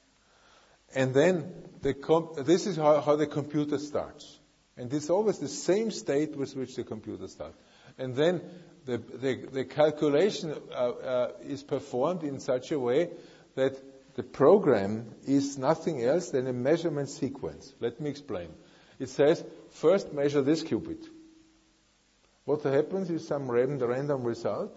And then the com- this is how, how the computer starts. And it's always the same state with which the computer starts. And then the, the, the calculation uh, uh, is performed in such a way that the program is nothing else than a measurement sequence. Let me explain. It says, first measure this qubit. What happens is some random, random result.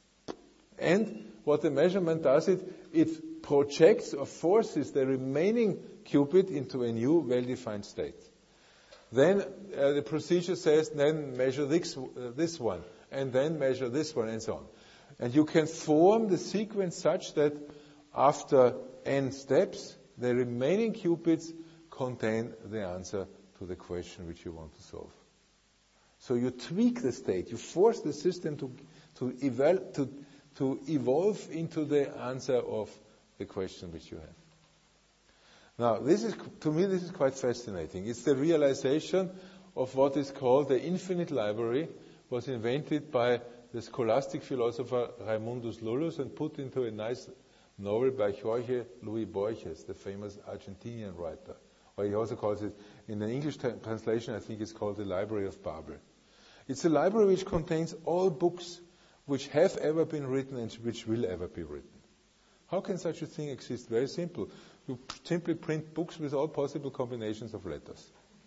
And what the measurement does, it, it projects or forces the remaining qubit into a new well-defined state. Then uh, the procedure says, then measure this, uh, this one, and then measure this one, and so on. And you can form the sequence such that after n steps, the remaining qubits contain the answer to the question which you want to solve. So you tweak the state, you force the system to to, eval- to, to evolve into the answer of the question which you have. Now, this is, to me, this is quite fascinating. It's the realization of what is called the infinite library, was invented by the scholastic philosopher Raimundus Lullus and put into a nice novel by Jorge Luis Borges, the famous Argentinian writer. Or he also calls it, in the English t- translation, I think it's called the Library of Babel. It's a library which contains all books which have ever been written and which will ever be written. How can such a thing exist? Very simple. You simply print books with all possible combinations of letters.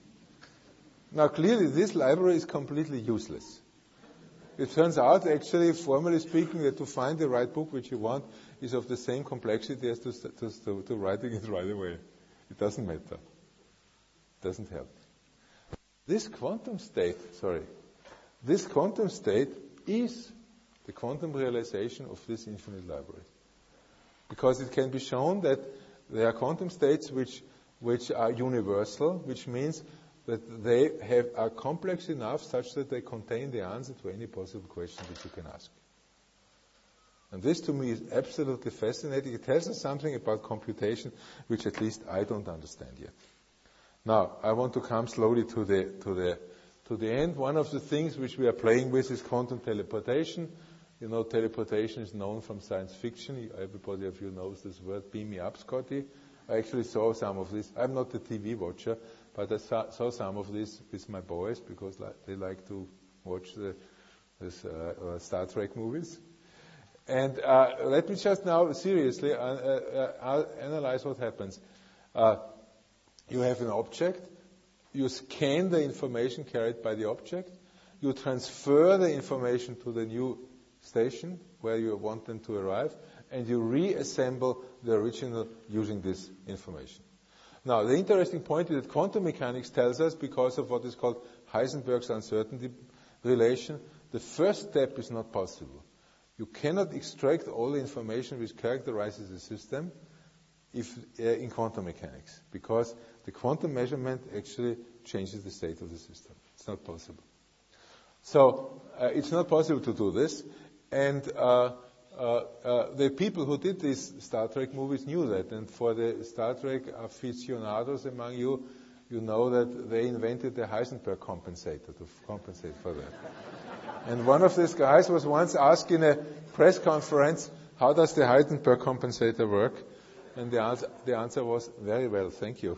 Now, clearly, this library is completely useless. It turns out, actually, formally speaking, that to find the right book which you want is of the same complexity as to, to, to, to writing it right away. It doesn't matter. It doesn't help. This quantum state, sorry, this quantum state is the quantum realization of this infinite library. because it can be shown that there are quantum states which which are universal, which means that they have, are complex enough such that they contain the answer to any possible question that you can ask. And this to me is absolutely fascinating. It tells us something about computation which at least I don't understand yet. Now, I want to come slowly to the, to the, to the end. One of the things which we are playing with is quantum teleportation. You know, teleportation is known from science fiction. Everybody of you knows this word, beam me up, Scotty. I actually saw some of this. I'm not a T V watcher, but I saw, saw some of this with my boys because li- they like to watch the this, uh, uh, Star Trek movies. And uh, let me just now seriously uh, uh, uh, analyze what happens. Uh, you have an object. You scan the information carried by the object. You transfer the information to the new station where you want them to arrive, and you reassemble the original using this information. Now, the interesting point is that quantum mechanics tells us, because of what is called Heisenberg's uncertainty relation, the first step is not possible. You cannot extract all the information which characterizes the system if uh, in quantum mechanics, because the quantum measurement actually changes the state of the system. It's not possible. So uh, it's not possible to do this, and uh, uh, uh, the people who did these Star Trek movies knew that, and for the Star Trek aficionados among you, you know that they invented the Heisenberg compensator to f- compensate for that. And one of these guys was once asked in a press conference, how does the Heisenberg compensator work? And the answer, the answer was, very well, thank you.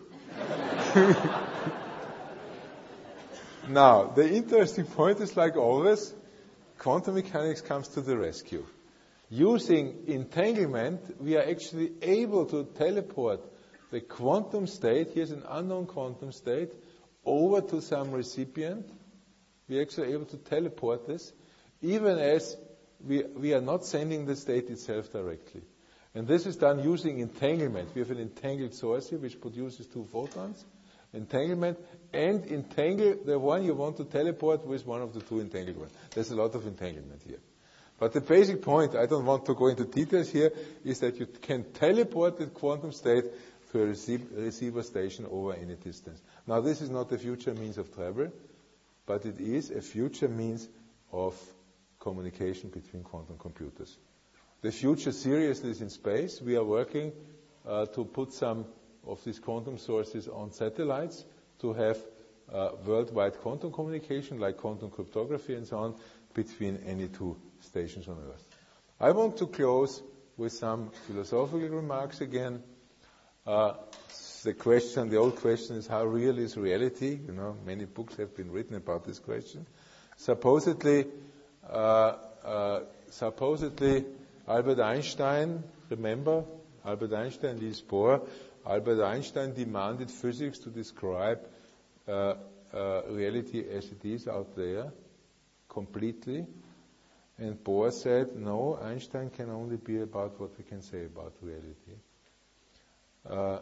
Now, the interesting point is, like always, quantum mechanics comes to the rescue. Using entanglement, we are actually able to teleport the quantum state, here's an unknown quantum state, over to some recipient. We are actually able to teleport this, even as we, we are not sending the state itself directly. And this is done using entanglement. We have an entangled source here, which produces two photons. Entanglement, and entangle the one you want to teleport with one of the two entangled ones. There's a lot of entanglement here. But the basic point, I don't want to go into details here, is that you can teleport the quantum state to a receive, receiver station over any distance. Now, this is not a future means of travel, but it is a future means of communication between quantum computers. The future seriously is in space. We are working uh, to put some of these quantum sources on satellites to have uh, worldwide quantum communication, like quantum cryptography and so on, between any two stations on Earth. I want to close with some philosophical remarks again. Uh, the question, the old question is, how real is reality? You know, many books have been written about this question. Supposedly, uh, uh, supposedly, Albert Einstein, remember, Albert Einstein, Niels Bohr, Albert Einstein demanded physics to describe uh, uh, reality as it is out there, completely. And Bohr said, no, Einstein can only be about what we can say about reality. Uh,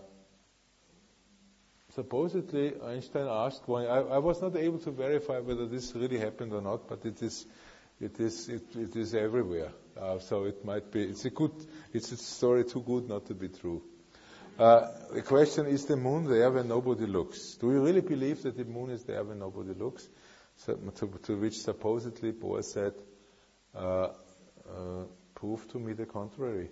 supposedly, Einstein asked one, I, I was not able to verify whether this really happened or not, but it is, it is, it, it is everywhere. Uh, so it might be, it's a good, it's a story too good not to be true. Uh, the question, is the moon there when nobody looks? Do you really believe that the moon is there when nobody looks? So, to, to which supposedly Bohr said, uh, uh, prove to me the contrary.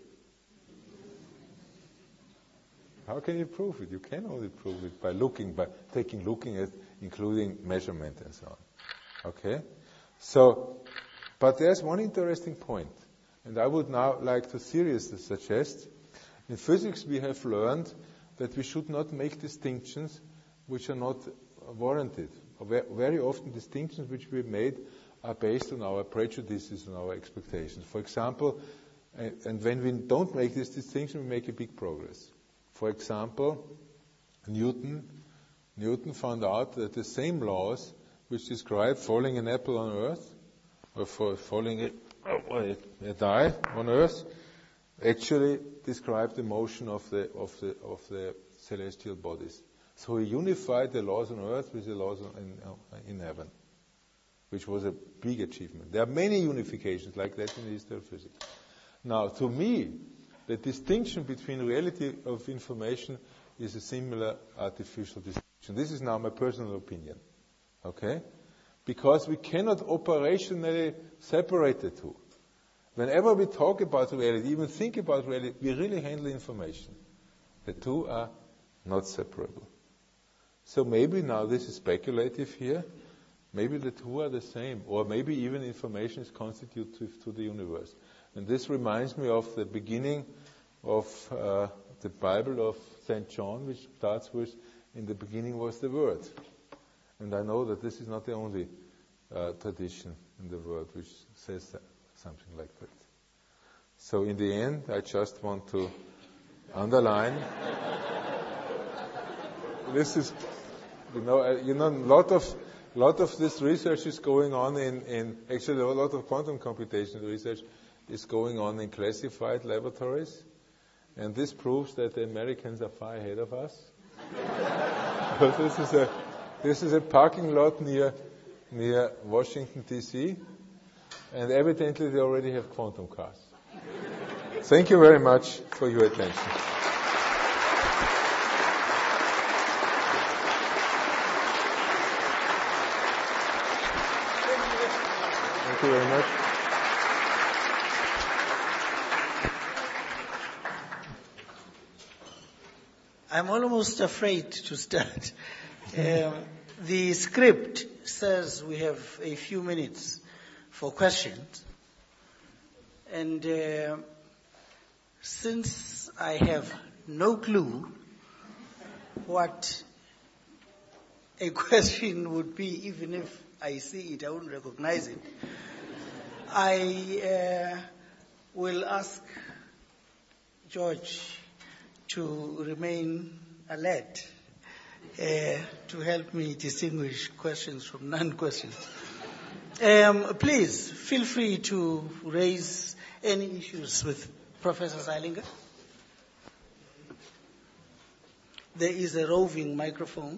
How can you prove it? You can only prove it by looking, by taking looking at, including measurement and so on. Okay? So, but there's one interesting point, and I would now like to seriously suggest, in physics we have learned that we should not make distinctions which are not warranted. Very often distinctions which we made are based on our prejudices and our expectations. For example, and when we don't make this distinction, we make a big progress. For example, Newton, Newton found out that the same laws which describe falling an apple on Earth, or for falling a, a, a die on Earth, actually describe the motion of the of the of the celestial bodies. So he unified the laws on Earth with the laws in, in heaven, which was a big achievement. There are many unifications like that in the history of physics. Now, to me, the distinction between reality of information is a similar artificial distinction. This is now my personal opinion. Okay? Because we cannot operationally separate the two. Whenever we talk about reality, even think about reality, we really handle information. The two are not separable. So maybe now this is speculative here. Maybe the two are the same. Or maybe even information is constitutive to the universe. And this reminds me of the beginning of uh, the Bible of Saint John, which starts with, in the beginning was the Word. And I know that this is not the only uh, tradition in the world which says that, something like that. So in the end, I just want to underline, this is, you know, uh, you know, a lot of, lot of this research is going on in, in, actually a lot of quantum computation research is going on in classified laboratories. And this proves that the Americans are far ahead of us. But this is a, this is a parking lot near, near Washington, D C, and evidently they already have quantum cars. Thank you very much for your attention. Thank you very much. I'm almost afraid to start. Um, the script says we have a few minutes for questions. And uh, since I have no clue what a question would be, even if I see it, I won't recognize it, I uh, will ask George to remain alert uh, to help me distinguish questions from non-questions. Um, please, feel free to raise any issues with Professor Zeilinger. There is a roving microphone.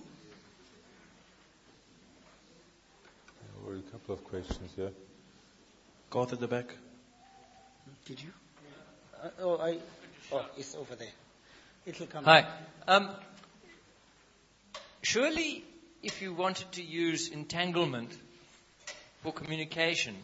There were a couple of questions, yeah. Garth at the back. Did you? Uh, oh, I. Oh, it's over there. It'll come. Hi. Um, surely, if you wanted to use entanglement for communication,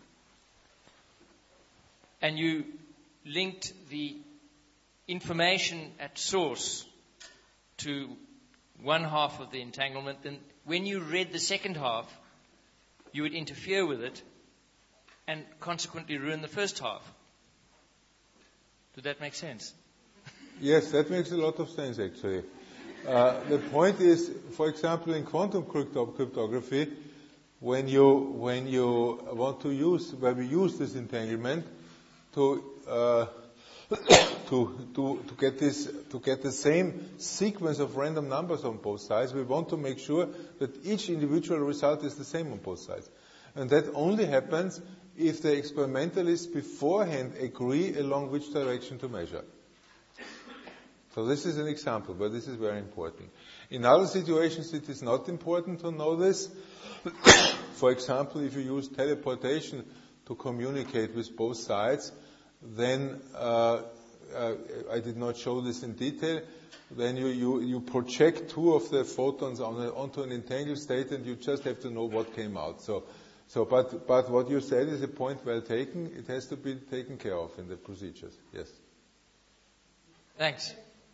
and you linked the information at source to one half of the entanglement, then when you read the second half, you would interfere with it and consequently ruin the first half. Did that make sense? Yes, that makes a lot of sense, actually. Uh, the point is, for example, in quantum crypto- cryptography, when you when you want to use, when we use this entanglement to uh, to to to get this to get the same sequence of random numbers on both sides, we want to make sure that each individual result is the same on both sides, and that only happens if the experimentalists beforehand agree along which direction to measure. So this is an example, but this is very important. In other situations, it is not important to know this. For example, if you use teleportation to communicate with both sides, then uh, uh, I did not show this in detail. Then you, you, you project two of the photons on a, onto an entangled state, and you just have to know what came out. So, so, but but what you said is a point well taken. It has to be taken care of in the procedures. Yes. Thanks.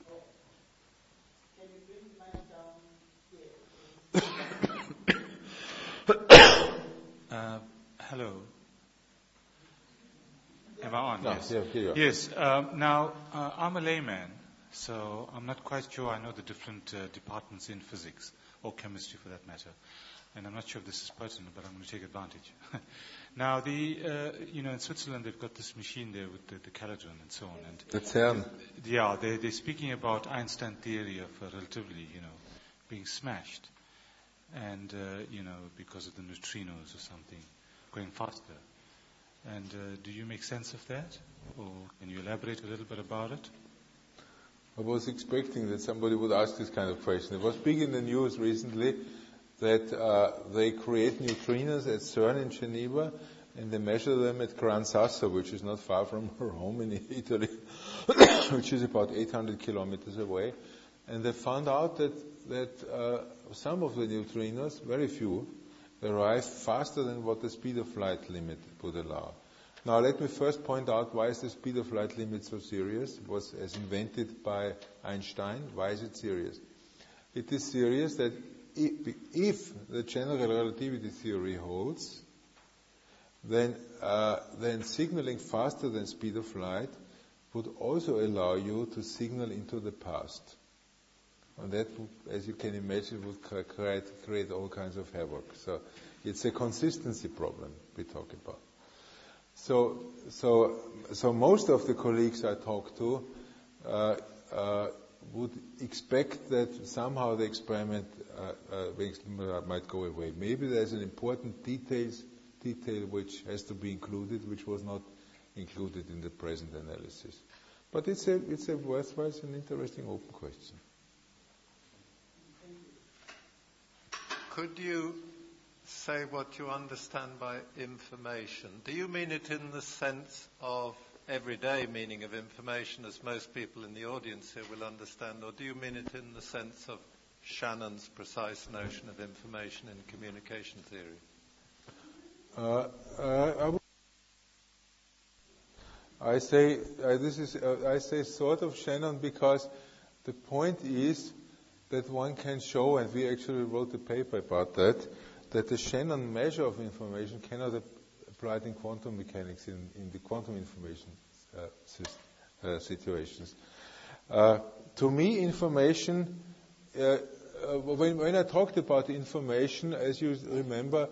Uh, hello. Am I on? No, yes. yeah, here you are. Yes. Um, now, uh, I'm a layman, so I'm not quite sure I know the different uh, departments in physics, or chemistry for that matter. And I'm not sure if this is pertinent, but I'm going to take advantage. Now, the uh, you know, in Switzerland, they've got this machine there with the, the calidron and so on. And The CERN. yeah, they, they're speaking about Einstein theory of uh, relativity, you know, being smashed. And, uh, you know, because of the neutrinos or something, going faster. And uh, do you make sense of that? Or can you elaborate a little bit about it? I was expecting that somebody would ask this kind of question. It was big in the news recently that uh, they create neutrinos at CERN in Geneva, and they measure them at Gran Sasso, which is not far from her home in Italy, which is about eight hundred kilometers away. And they found out that, that uh, some of the neutrinos, very few, arrive faster than what the speed of light limit would allow. Now let me first point out, why is the speed of light limit so serious? It was as invented by Einstein. Why is it serious? It is serious that if, if the general relativity theory holds, then uh, then signaling faster than speed of light would also allow you to signal into the past. And that, would, as you can imagine, would create, create all kinds of havoc. So it's a consistency problem we talk about. So, so, so most of the colleagues I talk to uh, uh, would expect that somehow the experiment uh, uh, might go away. Maybe there's an important details, detail which has to be included, which was not included in the present analysis. But it's a, it's a worthwhile, it's an interesting open question. Could you say what you understand by information? Do you mean it in the sense of everyday meaning of information, as most people in the audience here will understand, or do you mean it in the sense of Shannon's precise notion of information in communication theory? Uh, uh, I, w- I say uh, this is uh, I say sort of Shannon because the point is that one can show, and we actually wrote a paper about that, that the Shannon measure of information cannot be applied in quantum mechanics in, in the quantum information uh, syst- uh, situations. Uh, to me, information, uh, uh, when, when I talked about information, as you remember,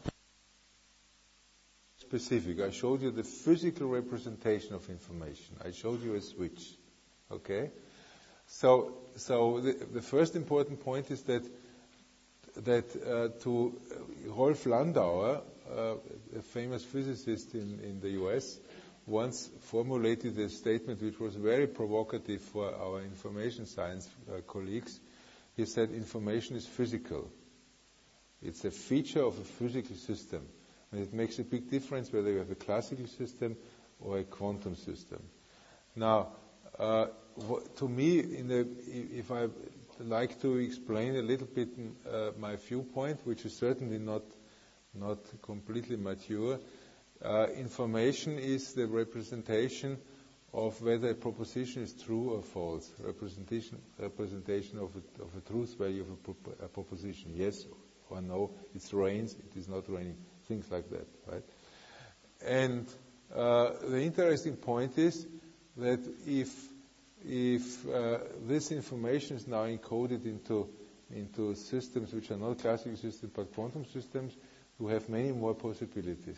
specific, I showed you the physical representation of information. I showed you a switch. Okay? So, so the, the first important point is that that uh, to uh, Rolf Landauer, uh, a famous physicist in, in the U S, once formulated a statement which was very provocative for our information science uh, colleagues. He said, information is physical. It's a feature of a physical system. And it makes a big difference whether you have a classical system or a quantum system. Now, uh, wh- to me, in the, if I like to explain a little bit uh, my viewpoint, which is certainly not not completely mature. Uh, information is the representation of whether a proposition is true or false. Representation representation of a, of a truth value of a, pro- a proposition. Yes or no. It rains. It is not raining. Things like that, right? And uh, the interesting point is that if If uh, this information is now encoded into into systems which are not classical systems but quantum systems, you have many more possibilities.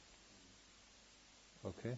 Okay?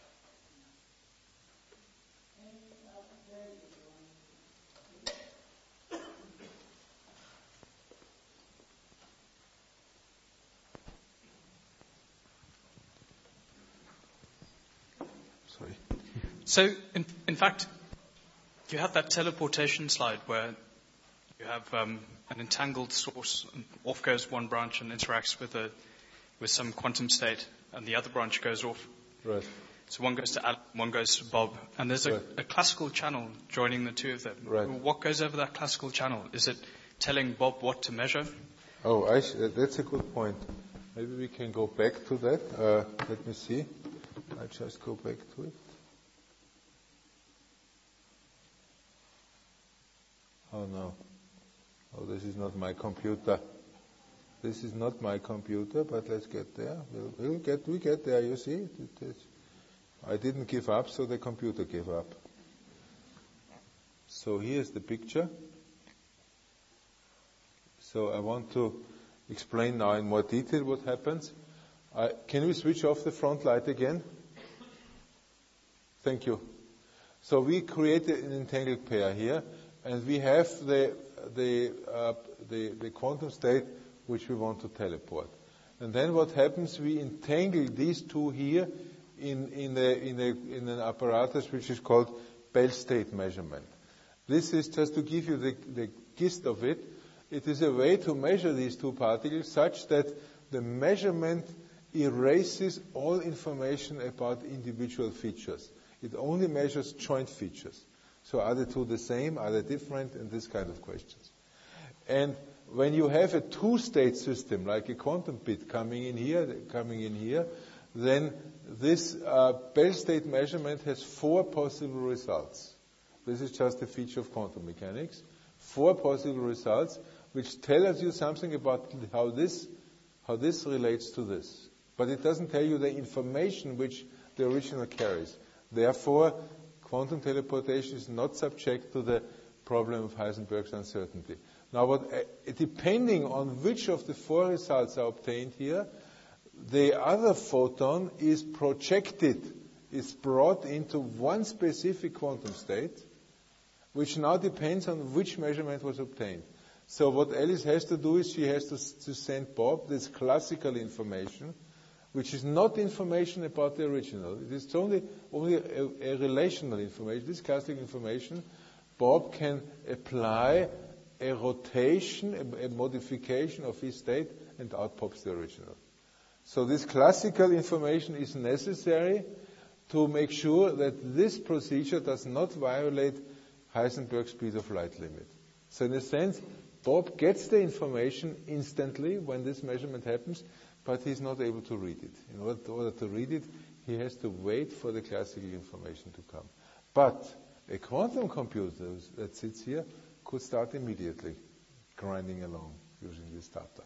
Sorry. So, in, in fact, you have that teleportation slide where you have um, an entangled source, and off goes one branch and interacts with a with some quantum state, and the other branch goes off. Right. So one goes to Alan, one goes to Bob, and there's a, Right. a classical channel joining the two of them. Right. What goes over that classical channel? Is it telling Bob what to measure? Oh, I sh- that's a good point. Maybe we can go back to that. Uh, let me see. I just go back to it. Oh no. Oh, this is not my computer. This is not my computer, but let's get there. We'll, we'll get, we get there, you see. It, it, I didn't give up, so the computer gave up. So here's the picture. So I want to explain now in more detail what happens. Uh, can we switch off the front light again? Thank you. So we created an entangled pair here, and we have the the, uh, the the quantum state which we want to teleport. And then what happens? We entangle these two here in in a, in a, in an apparatus which is called Bell state measurement. This is just to give you the, the gist of it. It is a way to measure these two particles such that the measurement erases all information about individual features. It only measures joint features. So are the two the same? Are they different? And this kind of questions. And when you have a two-state system, like a quantum bit coming in here, coming in here, then this uh, Bell state measurement has four possible results. This is just a feature of quantum mechanics. Four possible results, which tell us you something about how this, how this relates to this. But it doesn't tell you the information which the original carries. Therefore, quantum teleportation is not subject to the problem of Heisenberg's uncertainty. Now, what, uh, depending on which of the four results are obtained here, the other photon is projected, is brought into one specific quantum state, which now depends on which measurement was obtained. So what Alice has to do is she has to, to send Bob this classical information, which is not information about the original. It is only, only a, a relational information. This classical information, Bob can apply a rotation, a, a modification of his state, and out pops the original. So this classical information is necessary to make sure that this procedure does not violate Heisenberg's speed of light limit. So in a sense, Bob gets the information instantly when this measurement happens, but he's not able to read it. In order to, order to read it, he has to wait for the classical information to come. But a quantum computer that sits here could start immediately grinding along using this data.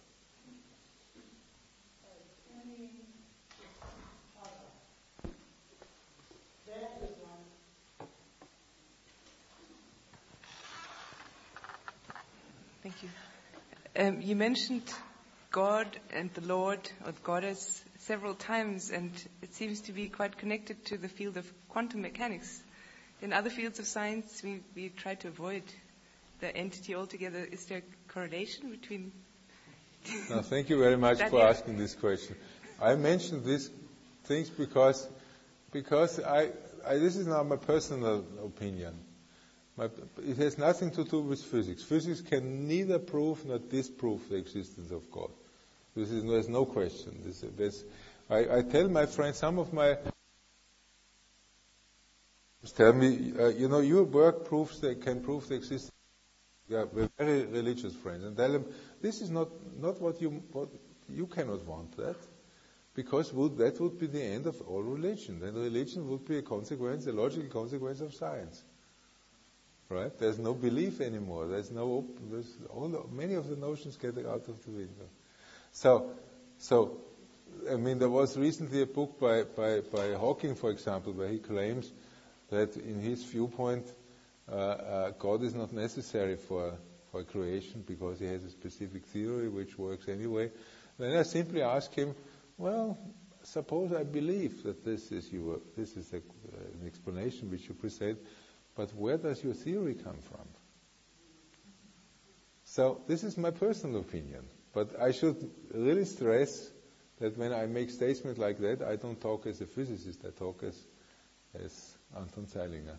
Thank you. Um, you mentioned God and the Lord or the Goddess several times, and it seems to be quite connected to the field of quantum mechanics. In other fields of science, we, we try to avoid the entity altogether. Is there a correlation between... No, thank you very much for yeah. asking this question. I mentioned these things because because I, I this is now my personal opinion. My, it has nothing to do with physics. Physics can neither prove nor disprove the existence of God. This is, there's no question. This, this, I, I tell my friends, some of my tell me, uh, you know, your work proves they can prove the existence. Yeah, we're very religious friends, and tell them this is not, not what you what you cannot want that, because would, that would be the end of all religion. Then religion would be a consequence, a logical consequence of science. Right? There's no belief anymore. There's no. There's all the, many of the notions get out of the window. So, so I mean, there was recently a book by by by Hawking, for example, where he claims that in his viewpoint, uh, uh, God is not necessary for for creation because he has a specific theory which works anyway. Then I simply ask him, well, suppose I believe that this is your this is a, uh, an explanation which you present. But where does your theory come from? So this is my personal opinion. But I should really stress that when I make statements like that, I don't talk as a physicist. I talk as, as Anton Zeilinger.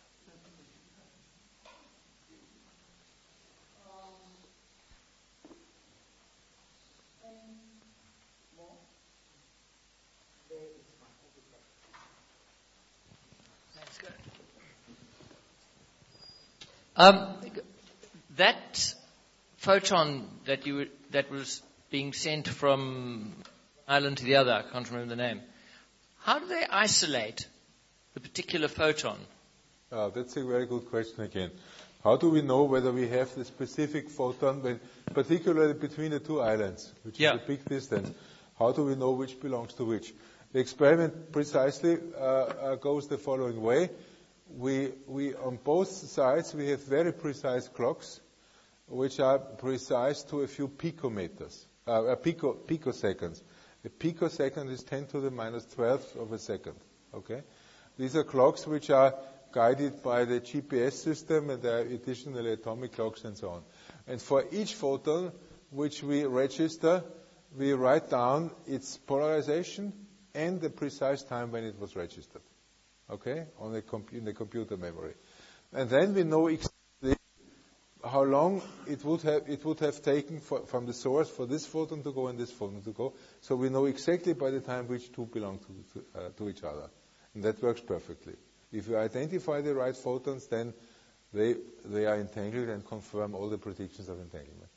Um, that photon that you that was being sent from island to the other, I can't remember the name. How do they isolate the particular photon? Uh, that's a very good question again. How do we know whether we have the specific photon, when, particularly between the two islands, which yeah. is a big distance? How do we know which belongs to which? The experiment precisely uh, uh, goes the following way. We, we, on both sides, we have very precise clocks, which are precise to a few picometers, uh, a pico, picoseconds. A picosecond is ten to the minus twelfth of a second. Okay, these are clocks which are guided by the G P S system, and there are additionally atomic clocks and so on. And for each photon which we register, we write down its polarization and the precise time when it was registered. Okay, on the comp- in the computer memory. And then we know exactly how long it would have it would have taken for, from the source for this photon to go and this photon to go. So we know exactly by the time which two belong to to, uh, to each other, and that works perfectly. If you identify the right photons, then they they are entangled and confirm all the predictions of entanglement.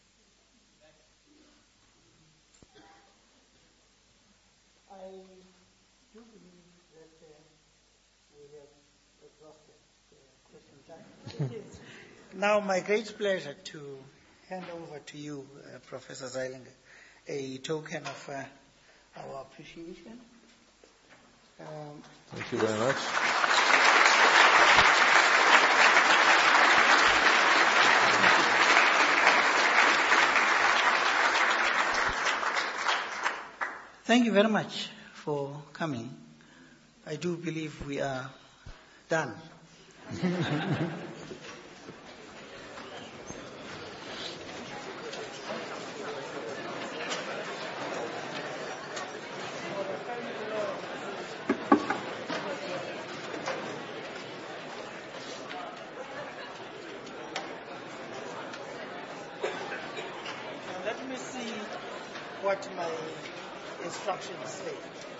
I do believe that uh, we have exhausted the question time. Now, my great pleasure to hand over to you, uh, Professor Zeilinger, a token of uh, our appreciation. Um, Thank you very much. Thank you very much for coming. I do believe we are done. Let me see what my instructions say.